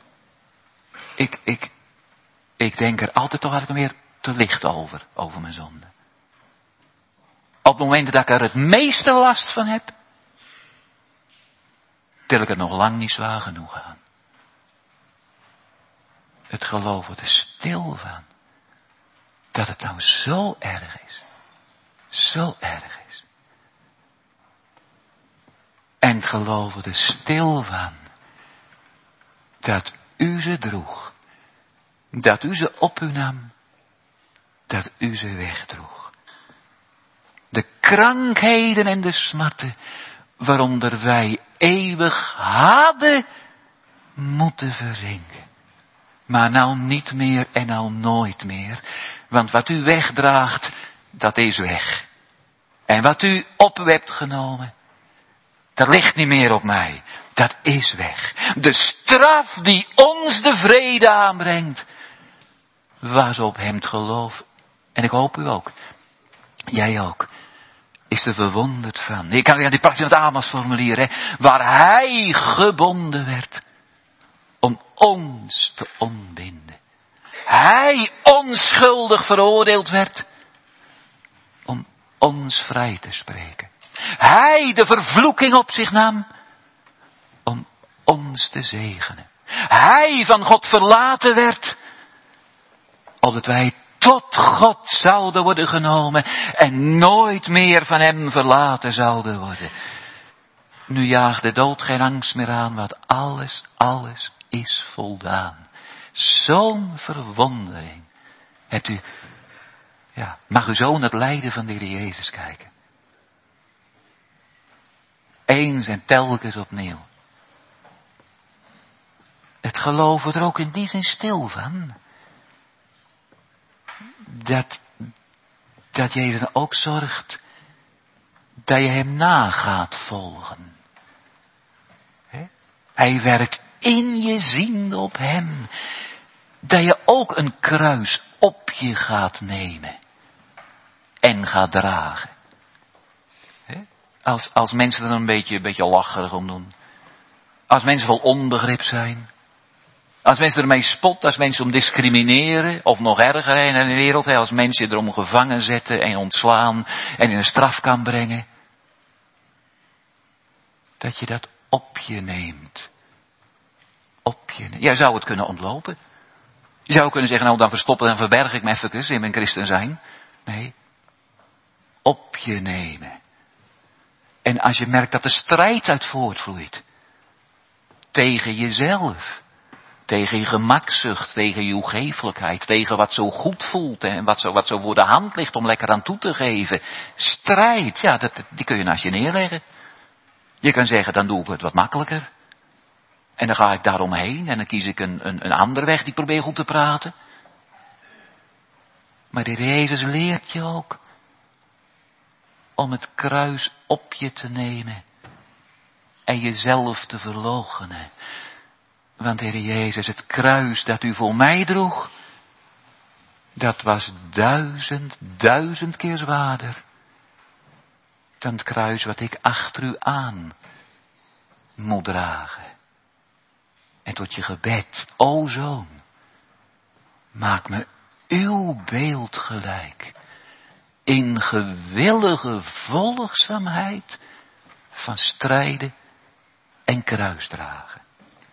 Ik denk er altijd toch eigenlijk meer te licht over mijn zonde. Op het moment dat ik er het meeste last van heb, tel ik er nog lang niet zwaar genoeg aan. Het geloof wordt er stil van. Dat het nou zo erg is. Zo erg is. En het geloof wordt er stil van. Dat u ze droeg. Dat u ze op u nam. Dat u ze wegdroeg. De krankheden en de smarten waaronder wij eeuwig hadden moeten verzinken. Maar nou niet meer en nou nooit meer. Want wat u wegdraagt, dat is weg. En wat u op u hebt genomen, dat ligt niet meer op mij. Dat is weg. De straf die ons de vrede aanbrengt, was op hem het geloof. En ik hoop u ook. Jij ook. Is er verwonderd van. Ik kan weer aan die prachtige Amos formuleren. Waar hij gebonden werd. Om ons te ontbinden. Hij onschuldig veroordeeld werd. Om ons vrij te spreken. Hij de vervloeking op zich nam. Om ons te zegenen. Hij van God verlaten werd. Opdat wij tot God zouden worden genomen. En nooit meer van hem verlaten zouden worden. Nu jaagt de dood geen angst meer aan. Want alles is voldaan. Zo'n verwondering. Hebt u, mag u zo naar het lijden van de Heer Jezus kijken. Eens en telkens opnieuw. Het geloof wordt er ook in die zin stil van. Dat Jezus ook zorgt dat je hem na gaat volgen. Hij werkt in je ziende op hem. Dat je ook een kruis op je gaat nemen. En gaat dragen. Als mensen er een beetje lacherig om doen. Als mensen vol onbegrip zijn. Als mensen ermee spotten, als mensen om discrimineren, of nog erger in de wereld, als mensen je erom gevangen zetten en ontslaan en in een straf kan brengen. Dat je dat op je neemt. Op je neemt. Jij zou het kunnen ontlopen. Je zou kunnen zeggen, nou dan verstoppen en verberg ik me even in mijn christen zijn. Nee. Op je nemen. En als je merkt dat er strijd uit voortvloeit. Tegen jezelf. Tegen je gemakzucht, tegen je toegeeflijkheid, tegen wat zo goed voelt en wat zo voor de hand ligt om lekker aan toe te geven. Strijd, die kun je naast je neerleggen. Je kan zeggen, dan doe ik het wat makkelijker. En dan ga ik daaromheen en dan kies ik een andere weg die ik probeer goed te praten. Maar de Heer Jezus leert je ook om het kruis op je te nemen en jezelf te verloochenen. Want Heer Jezus, het kruis dat u voor mij droeg, dat was 1000 keer zwaarder dan het kruis wat ik achter u aan moet dragen. En tot je gebed, o Zoon, maak me uw beeld gelijk, in gewillige volgzaamheid van strijden en kruisdragen.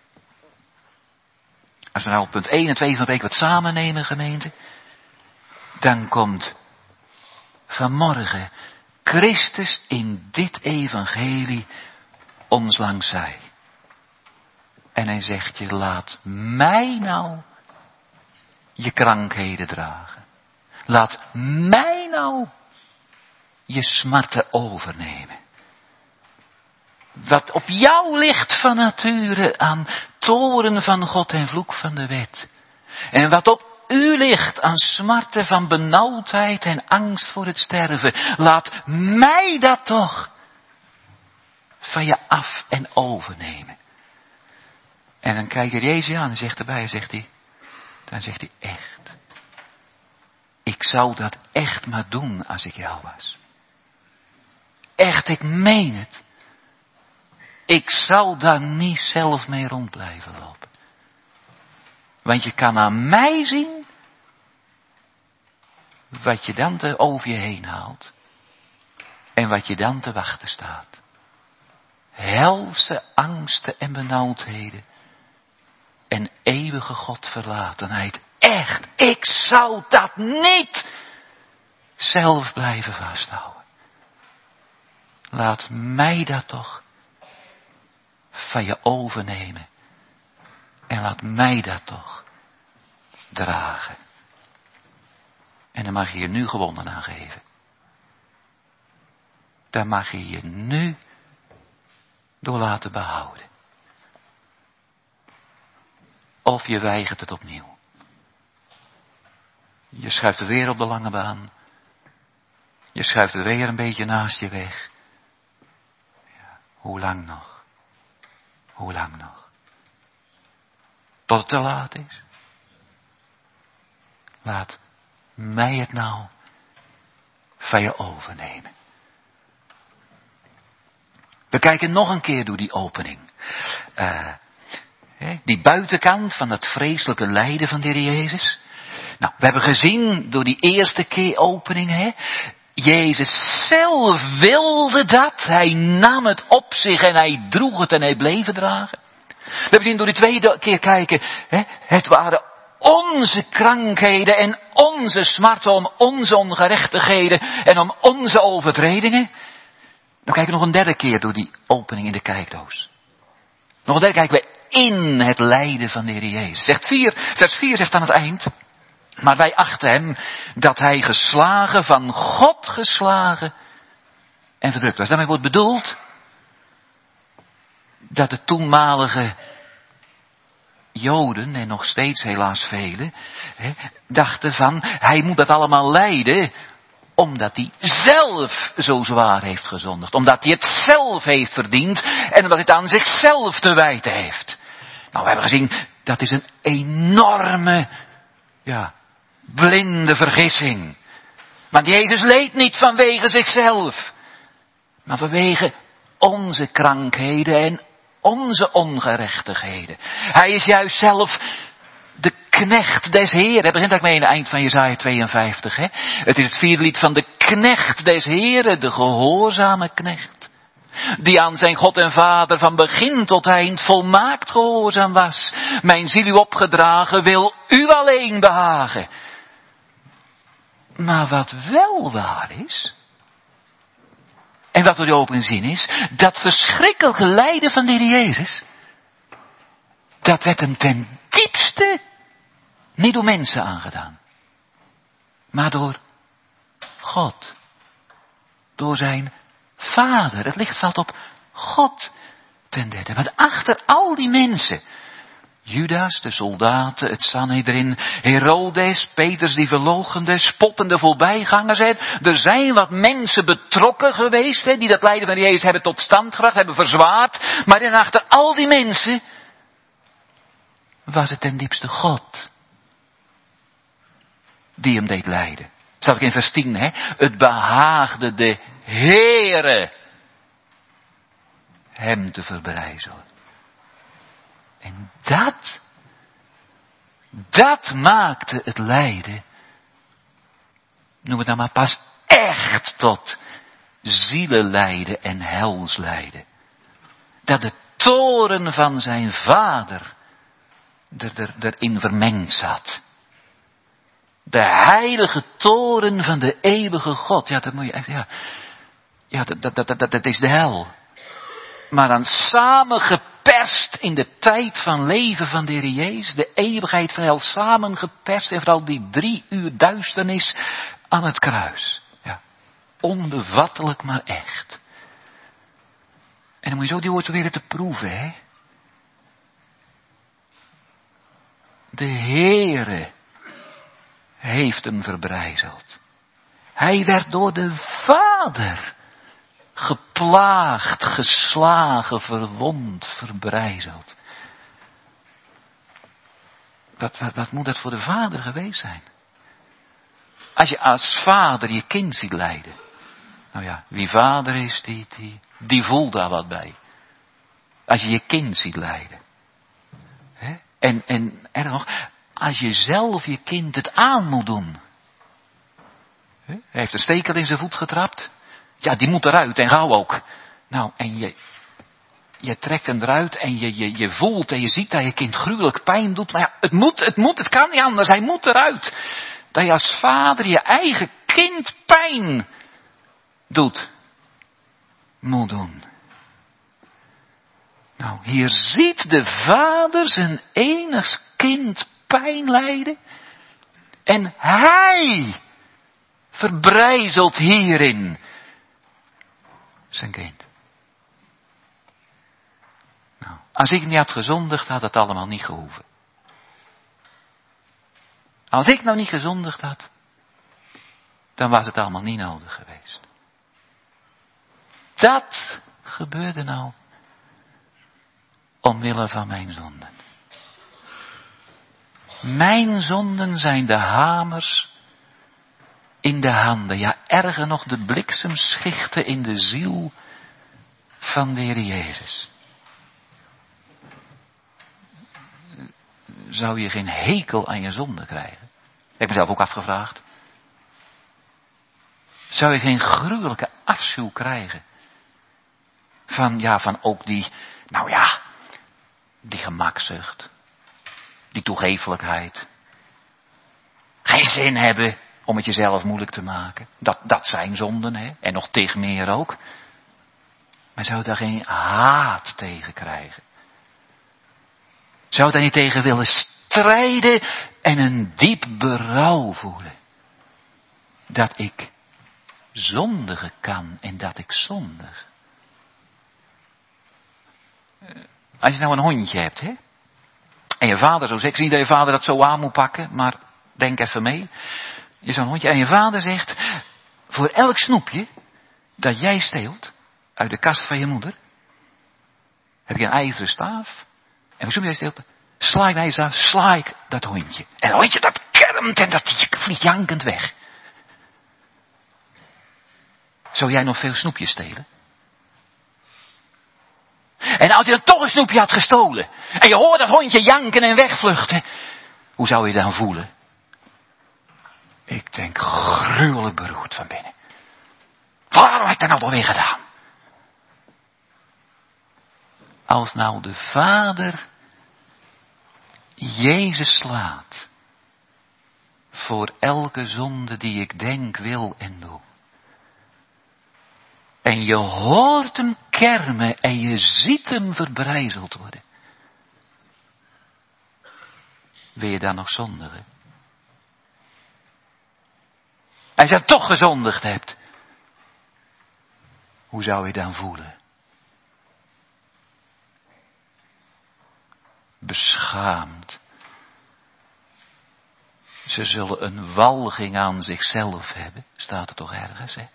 Als we nou op punt 1 en 2 van de preek wat samen nemen, gemeente, dan komt vanmorgen Christus in dit evangelie ons langs zij. En hij zegt je, laat mij nou je krankheden dragen. Laat mij nou je smarten overnemen. Wat op jou ligt van nature aan toorn van God en vloek van de wet. En wat op u ligt aan smarten van benauwdheid en angst voor het sterven. Laat mij dat toch van je af en overnemen. En dan kijkt er Jezus aan en zegt erbij, dan zegt hij echt. Ik zou dat echt maar doen als ik jou was. Echt, ik meen het. Ik zou daar niet zelf mee rond blijven lopen. Want je kan aan mij zien wat je dan te over je heen haalt. En wat je dan te wachten staat. Helse angsten en benauwdheden. En eeuwige Godverlatenheid. Echt, ik zou dat niet zelf blijven vasthouden. Laat mij dat toch van je overnemen. En laat mij dat toch dragen. En dan mag je je nu gewonnen aan geven. Daar mag je je nu door laten behouden. Of je weigert het opnieuw. Je schuift het weer op de lange baan. Je schuift het weer een beetje naast je weg. Ja, hoe lang nog? Hoe lang nog? Tot het te laat is? Laat mij het nou van je overnemen. We kijken nog een keer door die opening. Die buitenkant van het vreselijke lijden van de Heer Jezus. Nou, we hebben gezien door die eerste keer opening. Jezus zelf wilde dat. Hij nam het op zich en hij droeg het en hij bleef het dragen. We hebben gezien door die tweede keer kijken. Het waren onze krankheden en onze smarten om onze ongerechtigheden en om onze overtredingen. Dan kijken we nog een derde keer door die opening in de kijkdoos. Nog een derde kijken we in het lijden van de Heer Jezus. Vers 4 zegt aan het eind. Maar wij achten hem dat hij geslagen, van God geslagen en verdrukt was. Daarmee wordt bedoeld dat de toenmalige Joden, en nog steeds helaas velen, dachten van, hij moet dat allemaal lijden, omdat hij zelf zo zwaar heeft gezondigd. Omdat hij het zelf heeft verdiend en omdat hij het aan zichzelf te wijten heeft. Nou, we hebben gezien, dat is een enorme, blinde vergissing. Want Jezus leed niet vanwege zichzelf, maar vanwege onze krankheden en onze ongerechtigheden. Hij is juist zelf de knecht des Heeren. Daar begint eigenlijk mee in het eind van Jesaja 52. Het is het vierde lied van de knecht des Heeren, de gehoorzame knecht. Die aan zijn God en Vader van begin tot eind volmaakt gehoorzaam was. Mijn ziel u opgedragen, wil u alleen behagen. Maar wat wel waar is, en wat we de opening zien is, dat verschrikkelijke lijden van de Heer Jezus, dat werd hem ten diepste niet door mensen aangedaan, maar door God. Door zijn Vader. Het licht valt op God ten derde. Want achter al die mensen, Judas, de soldaten, het Sanhedrin, Herodes, Petrus die verloochende, spottende voorbijgangers. Er zijn wat mensen betrokken geweest, die dat lijden van Jezus hebben tot stand gebracht, hebben verzwaard. Maar dan achter al die mensen was het ten diepste God die hem deed lijden. Zag ik in vers 10, het behaagde de Heere hem te verbrijzelen. En dat maakte het lijden, noem het nou maar pas echt tot zielenlijden en helslijden. Dat de toren van zijn Vader erin vermengd zat. De heilige toren van de eeuwige God. Ja, dat moet je echt, dat is de hel. Maar dan samengeperst in de tijd van leven van de Heer Jezus, de eeuwigheid van hel samengeperst en vooral die 3 uur duisternis aan het kruis. Ja, onbevattelijk maar echt. En dan moet je zo die woorden weer te proeven, De Heere heeft hem verbrijzeld. Hij werd door de Vader geplaagd, geslagen, verwond, verbrijzeld. Wat moet dat voor de Vader geweest zijn? Als je als vader je kind ziet lijden. Nou ja, wie vader is, die voelt daar wat bij. Als je je kind ziet lijden. En erg nog, als je zelf je kind het aan moet doen. Hij heeft een stekel in zijn voet getrapt. Ja, die moet eruit en gauw ook. Nou, en je trekt hem eruit en je voelt en je ziet dat je kind gruwelijk pijn doet. Maar ja, het kan niet anders. Hij moet eruit. Dat je als vader je eigen kind pijn moet doen. Nou, hier ziet de vader zijn enigst kind pijn lijden. En hij verbrijzelt hierin zijn kind. Nou, als ik niet had gezondigd, had het allemaal niet gehoeven. Als ik nou niet gezondigd had, dan was het allemaal niet nodig geweest. Dat gebeurde nou omwille van mijn zonden. Mijn zonden zijn de hamers in de handen. Ja, erger nog de bliksemschichten in de ziel van de Heer Jezus. Zou je geen hekel aan je zonde krijgen? Ik heb mezelf ook afgevraagd. Zou je geen gruwelijke afschuw krijgen? Van ook die gemakzucht. Die toegeeflijkheid. Geen zin hebben om het jezelf moeilijk te maken. Dat zijn zonden, hè. En nog tig meer ook. Maar zou je daar geen haat tegen krijgen? Zou je daar niet tegen willen strijden en een diep berouw voelen? Dat ik zondigen kan en dat ik zondig. Als je nou een hondje hebt, hè? En je vader zo zegt, ik zie dat je vader dat zo aan moet pakken, maar denk even mee. Je zo'n hondje en je vader zegt, voor elk snoepje dat jij steelt uit de kast van je moeder, heb je een ijzeren staaf. En voor snoepje jij steelt, sla ik dat hondje. En het hondje dat kermt en dat vliegt jankend weg. Zou jij nog veel snoepjes stelen? En als je dan toch een snoepje had gestolen. En je hoort dat hondje janken en wegvluchten. Hoe zou je dan voelen? Ik denk gruwelijk beroerd van binnen. Waarom heb ik dat nou toch weer gedaan? Als nou de Vader Jezus slaat. Voor elke zonde die ik denk, wil en doe. En je hoort hem kermen en je ziet hem verbrijzeld worden. Wil je dan nog zondigen? Als je toch gezondigd hebt. Hoe zou je dan voelen? Beschaamd. Ze zullen een walging aan zichzelf hebben. Staat er toch ergens, hè?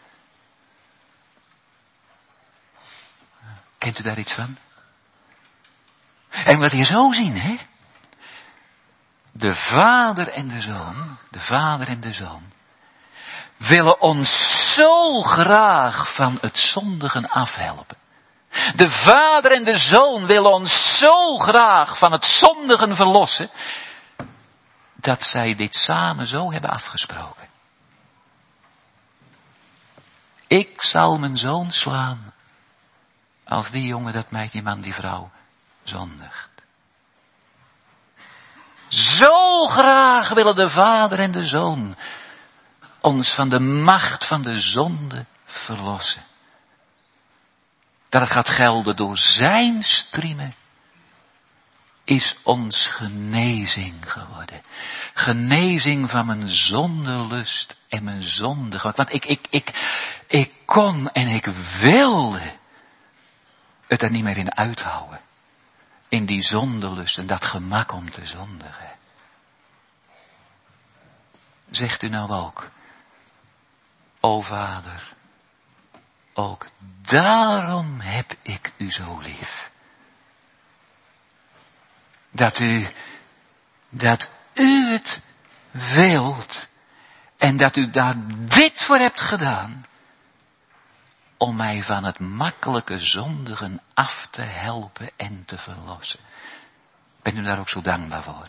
Kent u daar iets van? En wat je zo zien, hè? De vader en de zoon, willen ons zo graag van het zondigen afhelpen. De vader en de zoon willen ons zo graag van het zondigen verlossen, dat zij dit samen zo hebben afgesproken. Ik zal mijn zoon slaan, als die jongen, dat meisje, die man, die vrouw zondigt. Zo graag willen de vader en de zoon ons van de macht van de zonde verlossen. Dat het gaat gelden door zijn striemen is ons genezing geworden. Genezing van mijn zondelust en mijn zonde. Want ik kon en ik wilde het er niet meer in uithouden. In die zondelust en dat gemak om te zondigen. Zegt u nou ook, o Vader, ook daarom heb ik u zo lief. Dat u het wilt en dat u daar dit voor hebt gedaan. om mij van het makkelijke zondigen af te helpen en te verlossen. Bent u daar ook zo dankbaar voor?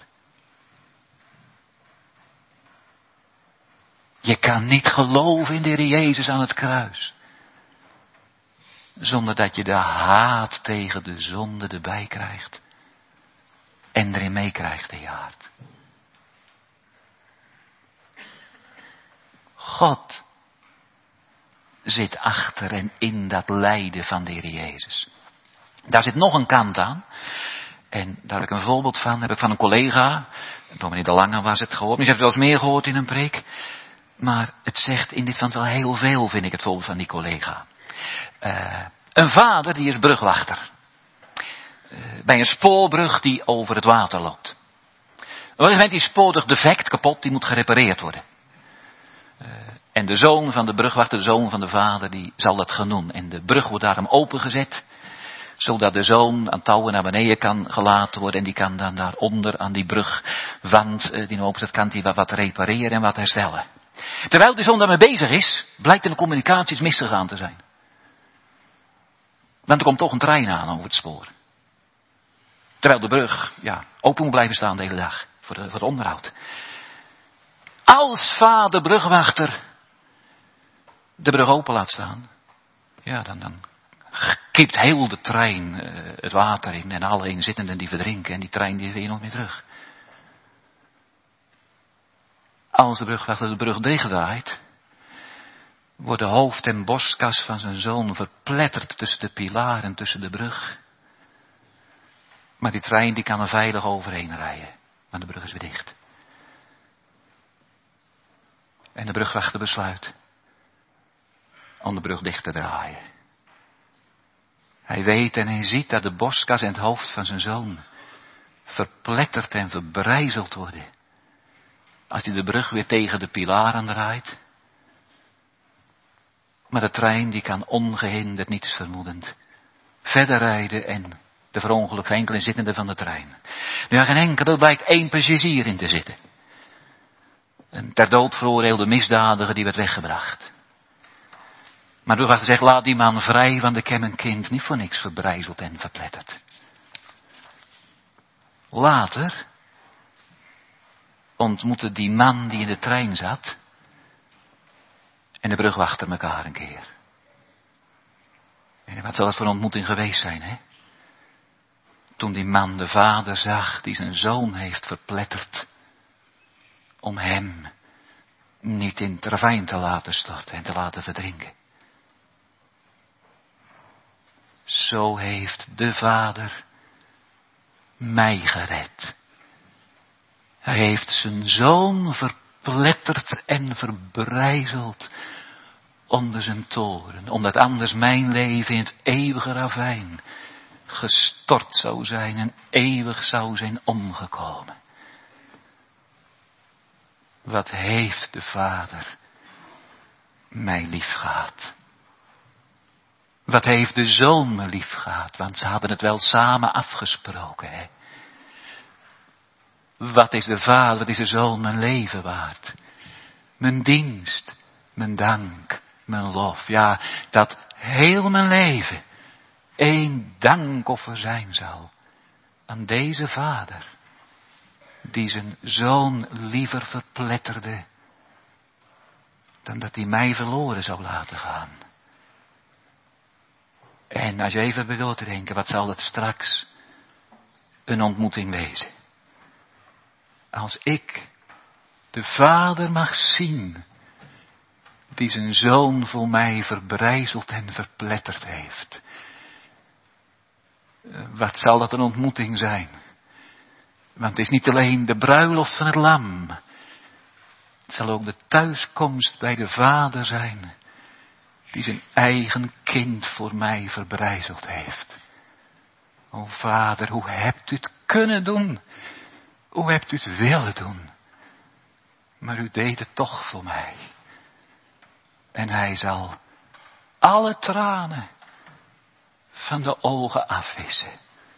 Je kan niet geloven in de Heer Jezus aan het kruis, zonder dat je de haat tegen de zonde erbij krijgt en erin meekrijgt in je hart. God zit achter en in dat lijden van de Heer Jezus. Daar zit nog een kant aan. En daar heb ik een voorbeeld van. Heb ik van een collega. Dominee De Lange was het gehoord. Misschien heb je wel eens meer gehoord in een preek. Maar het zegt in dit verband wel heel veel, vind ik, het voorbeeld van die collega. Een vader die is brugwachter. Bij een spoorbrug die over het water loopt. Op een gegeven moment is die spoorbrug defect, kapot, die moet gerepareerd worden. En de zoon van de brugwachter, de zoon van de vader, die zal dat gaan doen. En de brug wordt daarom opengezet, zodat de zoon aan touwen naar beneden kan gelaten worden. En die kan dan daaronder aan die brugwand, die nu open staat, kan die wat repareren en wat herstellen. Terwijl de zoon daarmee bezig is, blijkt in de communicatie iets misgegaan te zijn. Want er komt toch een trein aan over het spoor. Terwijl de brug, open moet blijven staan de hele dag, voor het onderhoud. Als vader brugwachter de brug open laat staan, dan kiept heel de trein het water in en alle inzittenden die verdrinken en die trein die weer nog meer terug. Als de brugwachter de brug dichtdraait, wordt de hoofd- en borstkas van zijn zoon verpletterd tussen de pilaren, tussen de brug. Maar die trein die kan er veilig overheen rijden, maar de brug is weer dicht. En de brugwachter besluit om de brug dicht te draaien. Hij weet en hij ziet dat de borstkas en het hoofd van zijn zoon verpletterd en verbrijzeld worden. Als hij de brug weer tegen de pilaren draait. Maar de trein die kan ongehinderd, niets vermoedend, verder rijden en de verongelukt enkele zittenden van de trein. Nu geen enkele, er blijkt 1 passagier in te zitten. Een ter dood veroordeelde misdadiger die werd weggebracht. Maar de brugwachter zegt, laat die man vrij, want ik heb een kind niet voor niks verbrijzeld en verpletterd. Later ontmoette die man die in de trein zat en de brugwachter elkaar een keer. En wat zal dat voor een ontmoeting geweest zijn, hè? Toen die man de vader zag die zijn zoon heeft verpletterd, om hem niet in het ravijn te laten storten en te laten verdrinken. Zo heeft de Vader mij gered. Hij heeft zijn zoon verpletterd en verbrijzeld onder zijn toren, omdat anders mijn leven in het eeuwige ravijn gestort zou zijn en eeuwig zou zijn omgekomen. Wat heeft de Vader mij lief gehad? Wat heeft de Zoon me lief gehad? Want ze hadden het wel samen afgesproken, hè? Wat is de Vader, wat is de Zoon mijn leven waard? Mijn dienst, mijn dank, mijn lof. Ja, dat heel mijn leven 1 dankoffer zijn zal aan deze Vader, die zijn Zoon liever verpletterde dan dat hij mij verloren zou laten gaan. En als je even bij door te denken, wat zal het straks een ontmoeting wezen? Als ik de Vader mag zien, die zijn Zoon voor mij verbrijzeld en verpletterd heeft. Wat zal dat een ontmoeting zijn? Want het is niet alleen de bruiloft van het lam. Het zal ook de thuiskomst bij de Vader zijn, die zijn eigen kind voor mij verbrijzeld heeft. O Vader, hoe hebt u het kunnen doen? Hoe hebt u het willen doen? Maar u deed het toch voor mij. En hij zal alle tranen van de ogen afwissen.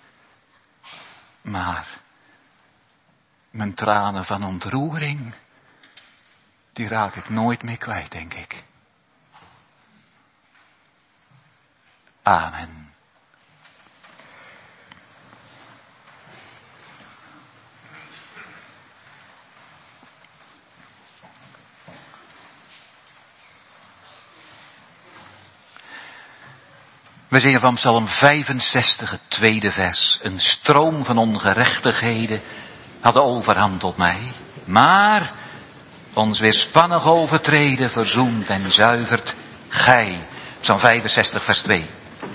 Maar mijn tranen van ontroering, die raak ik nooit meer kwijt, denk ik. Amen. We zingen van Psalm 65, het tweede vers. Een stroom van ongerechtigheden had de overhand op mij. Maar ons weerspannig overtreden verzoent en zuivert gij. Psalm 65, vers 2.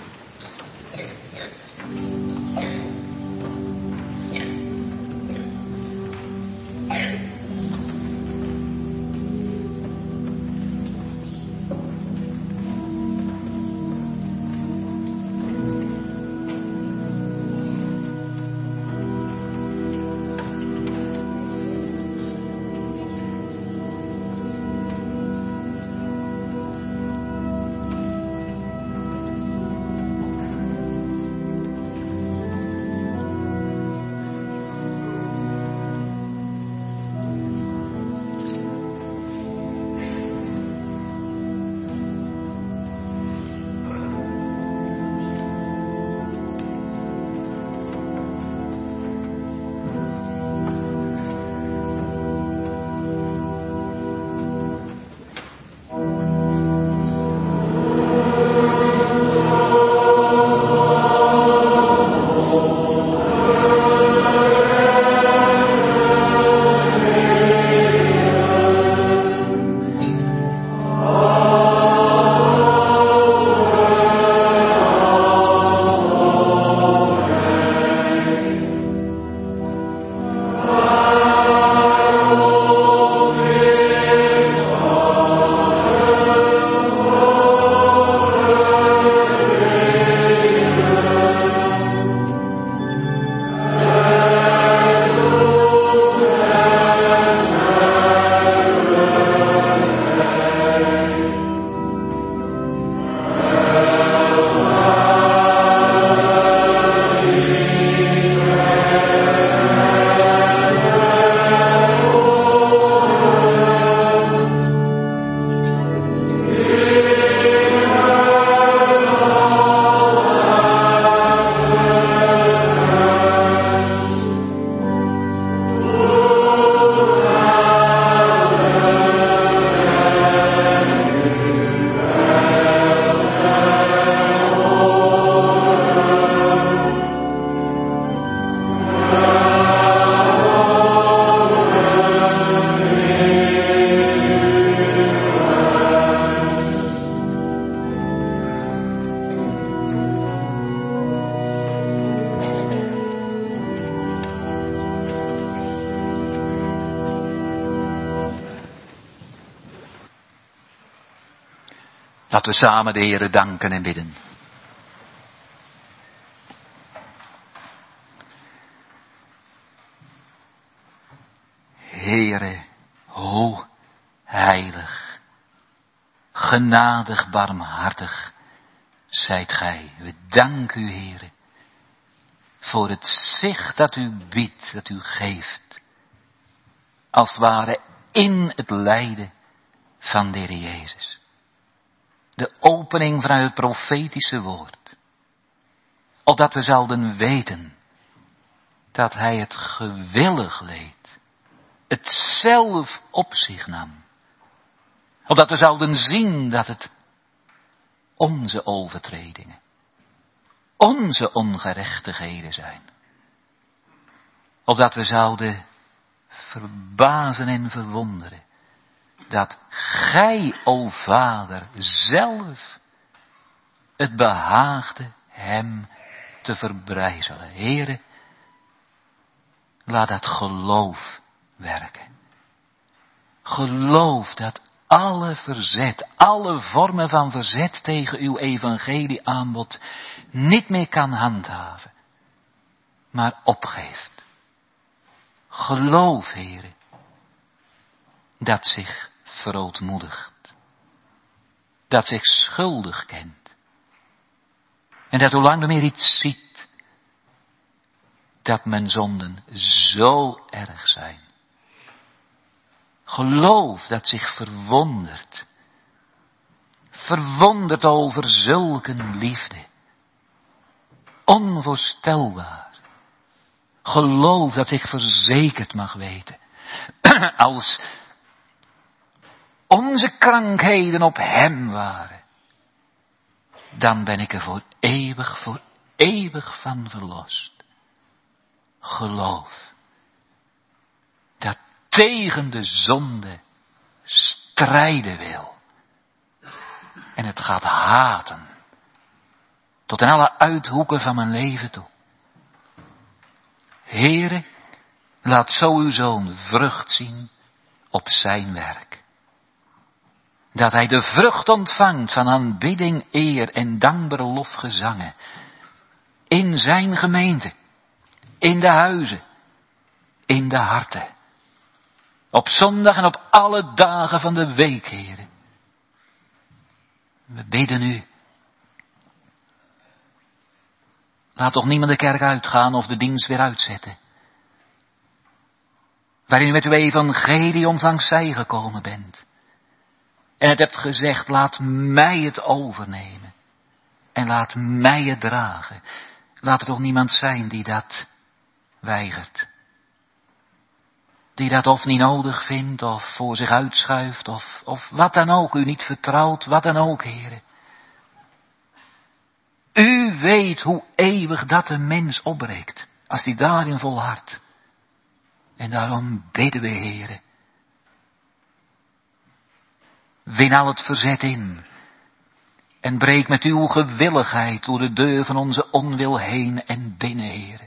Laten we samen de Heere danken en bidden. Heere, hoe heilig, genadig, barmhartig zijt gij. We danken u, Heere, voor het zicht dat u biedt, dat u geeft. Als het ware in het lijden van de Heer Jezus. De opening vanuit het profetische woord. Opdat we zouden weten dat hij het gewillig leed. Het zelf op zich nam. Opdat we zouden zien dat het onze overtredingen, onze ongerechtigheden zijn. Opdat we zouden verbazen en verwonderen dat gij, o Vader, zelf het behaagde hem te verbrijzelen. Heere, laat dat geloof werken. Geloof dat alle verzet, alle vormen van verzet tegen uw evangelie aanbod niet meer kan handhaven, maar opgeeft. Geloof, Heere, dat zich verootmoedigt, dat zich schuldig kent en dat hoe lang meer iets ziet, dat mijn zonden zo erg zijn. Geloof dat zich verwondert over zulke liefde, onvoorstelbaar. Geloof dat zich verzekerd mag weten. Als onze krankheden op hem waren, dan ben ik er voor eeuwig van verlost. Geloof dat tegen de zonde strijden wil. En het gaat haten. Tot in alle uithoeken van mijn leven toe. Heere, laat zo uw zoon vrucht zien op zijn werk. Dat hij de vrucht ontvangt van aanbidding, eer en dankbare lofgezangen. In zijn gemeente, in de huizen, in de harten. Op zondag en op alle dagen van de week, Heere. We bidden u. Laat toch niemand de kerk uitgaan of de dienst weer uitzetten. Waarin u met uw evangelie ons langs zij gekomen bent. En het hebt gezegd, laat mij het overnemen. En laat mij het dragen. Laat er toch niemand zijn die dat weigert. Die dat of niet nodig vindt, of voor zich uitschuift, of wat dan ook, u niet vertrouwt, wat dan ook, Heere. U weet hoe eeuwig dat een mens opbreekt, als hij daarin volhardt. En daarom bidden we, Heere. Win al het verzet in. En breek met uw gewilligheid door de deur van onze onwil heen en binnen, Heere.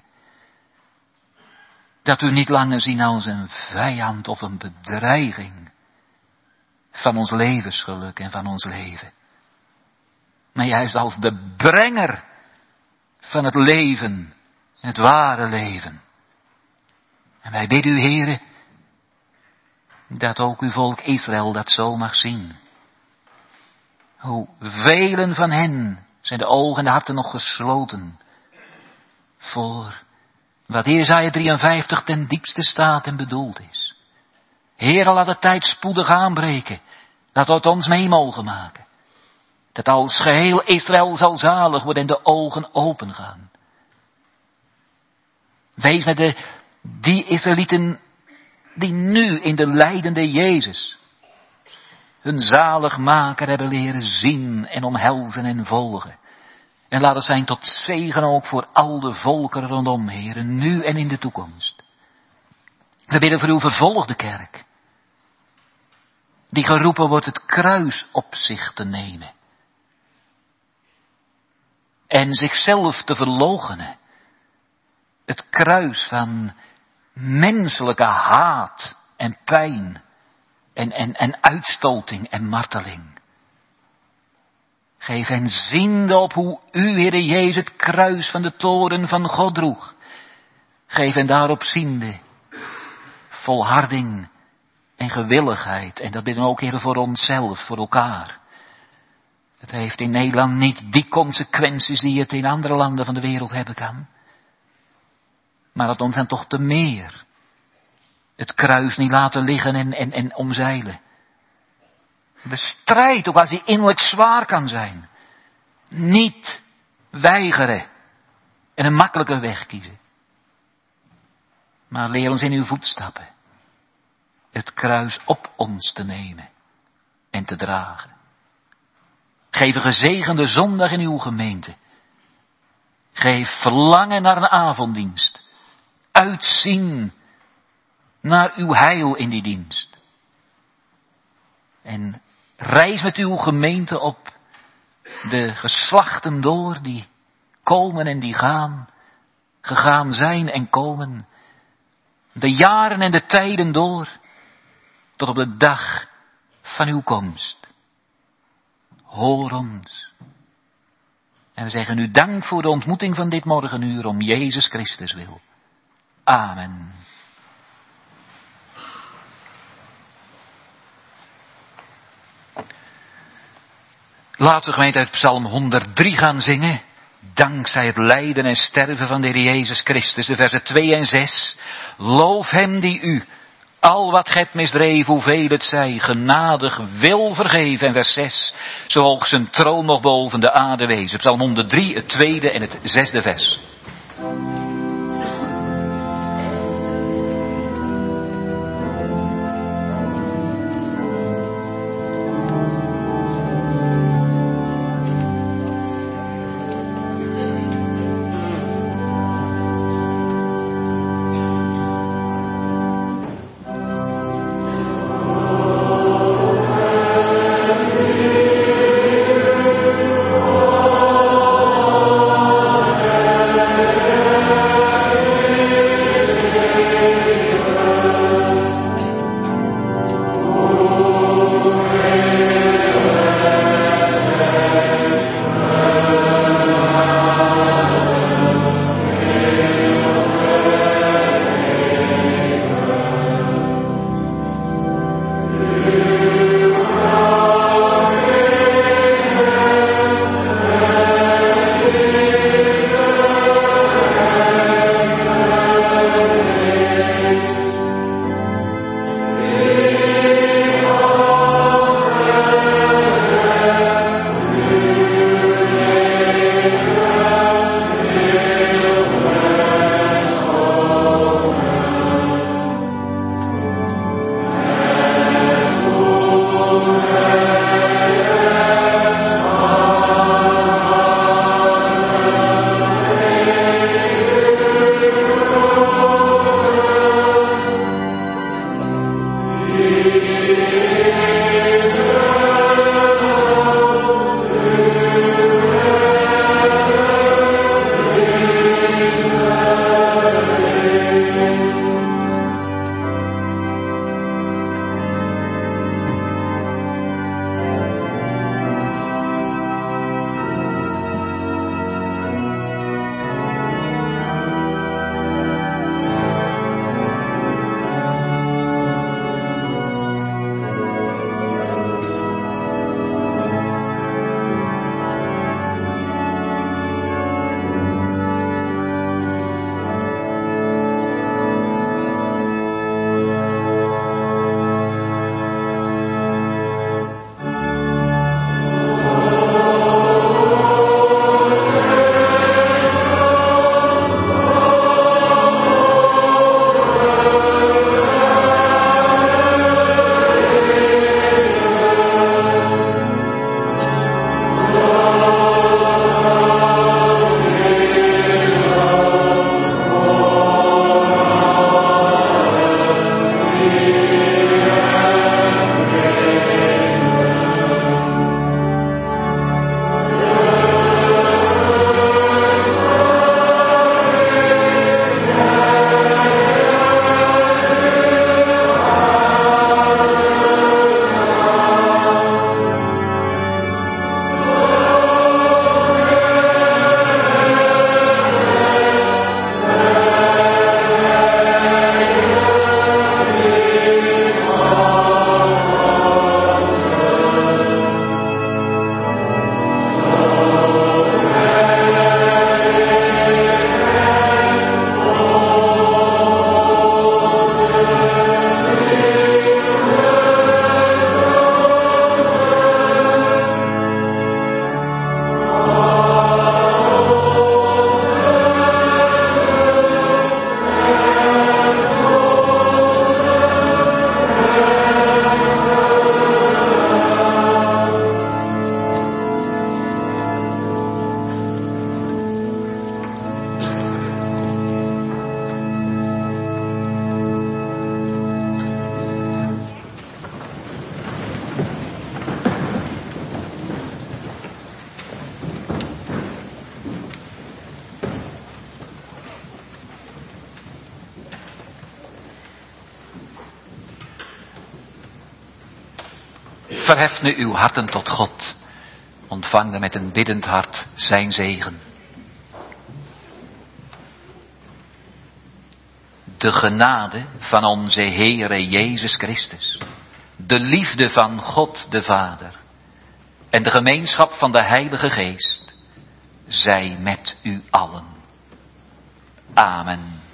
Dat u niet langer zien als een vijand of een bedreiging van ons levensgeluk en van ons leven. Maar juist als de brenger van het leven, het ware leven. En wij bidden u, Heere, dat ook uw volk Israël dat zo mag zien. Hoe velen van hen zijn de ogen en de harten nog gesloten voor wat Jesaja 53 ten diepste staat en bedoeld is. Heere, laat de tijd spoedig aanbreken, dat we het ons mee mogen maken. Dat als geheel Israël zal zalig worden en de ogen open gaan. Wees met die Israëlieten die nu in de lijdende Jezus hun zaligmaker hebben leren zien en omhelzen en volgen. En laat het zijn tot zegen ook voor al de volkeren rondom, Heere, nu en in de toekomst. We bidden voor uw vervolgde kerk, die geroepen wordt het kruis op zich te nemen. En zichzelf te verloochenen. Het kruis van menselijke haat en pijn en uitstoting en marteling. Geef hen ziende op hoe u, Heere Jezus, het kruis van de toren van God droeg. Geef hen daarop ziende volharding en gewilligheid. En dat bidden we ook, Heere, voor onszelf, voor elkaar. Het heeft in Nederland niet die consequenties die het in andere landen van de wereld hebben kan. Maar dat ons dan toch te meer het kruis niet laten liggen en omzeilen. De strijd, ook als die innerlijk zwaar kan zijn, niet weigeren en een makkelijke weg kiezen. Maar leer ons in uw voetstappen het kruis op ons te nemen en te dragen. Geef een gezegende zondag in uw gemeente. Geef verlangen naar een avonddienst. Uitzien naar uw heil in die dienst. En reis met uw gemeente op de geslachten door die komen en die gaan. Gegaan zijn en komen. De jaren en de tijden door. Tot op de dag van uw komst. Hoor ons. En we zeggen u dank voor de ontmoeting van dit morgenuur om Jezus Christus wil. Amen. Laten we gemeente uit Psalm 103 gaan zingen. Dankzij het lijden en sterven van de Heer Jezus Christus. De versen 2 en 6. Loof hem die u Al wat gij hebt misdreven, hoeveel het zij, genadig wil vergeven. En vers 6, zo hoog zijn troon nog boven de aarde wezen. Psalm 103, het 2e en het 6e vers. Verhef nu uw harten tot God. Ontvang dan met een biddend hart zijn zegen. De genade van onze Heere Jezus Christus, de liefde van God de Vader en de gemeenschap van de Heilige Geest, zij met u allen. Amen.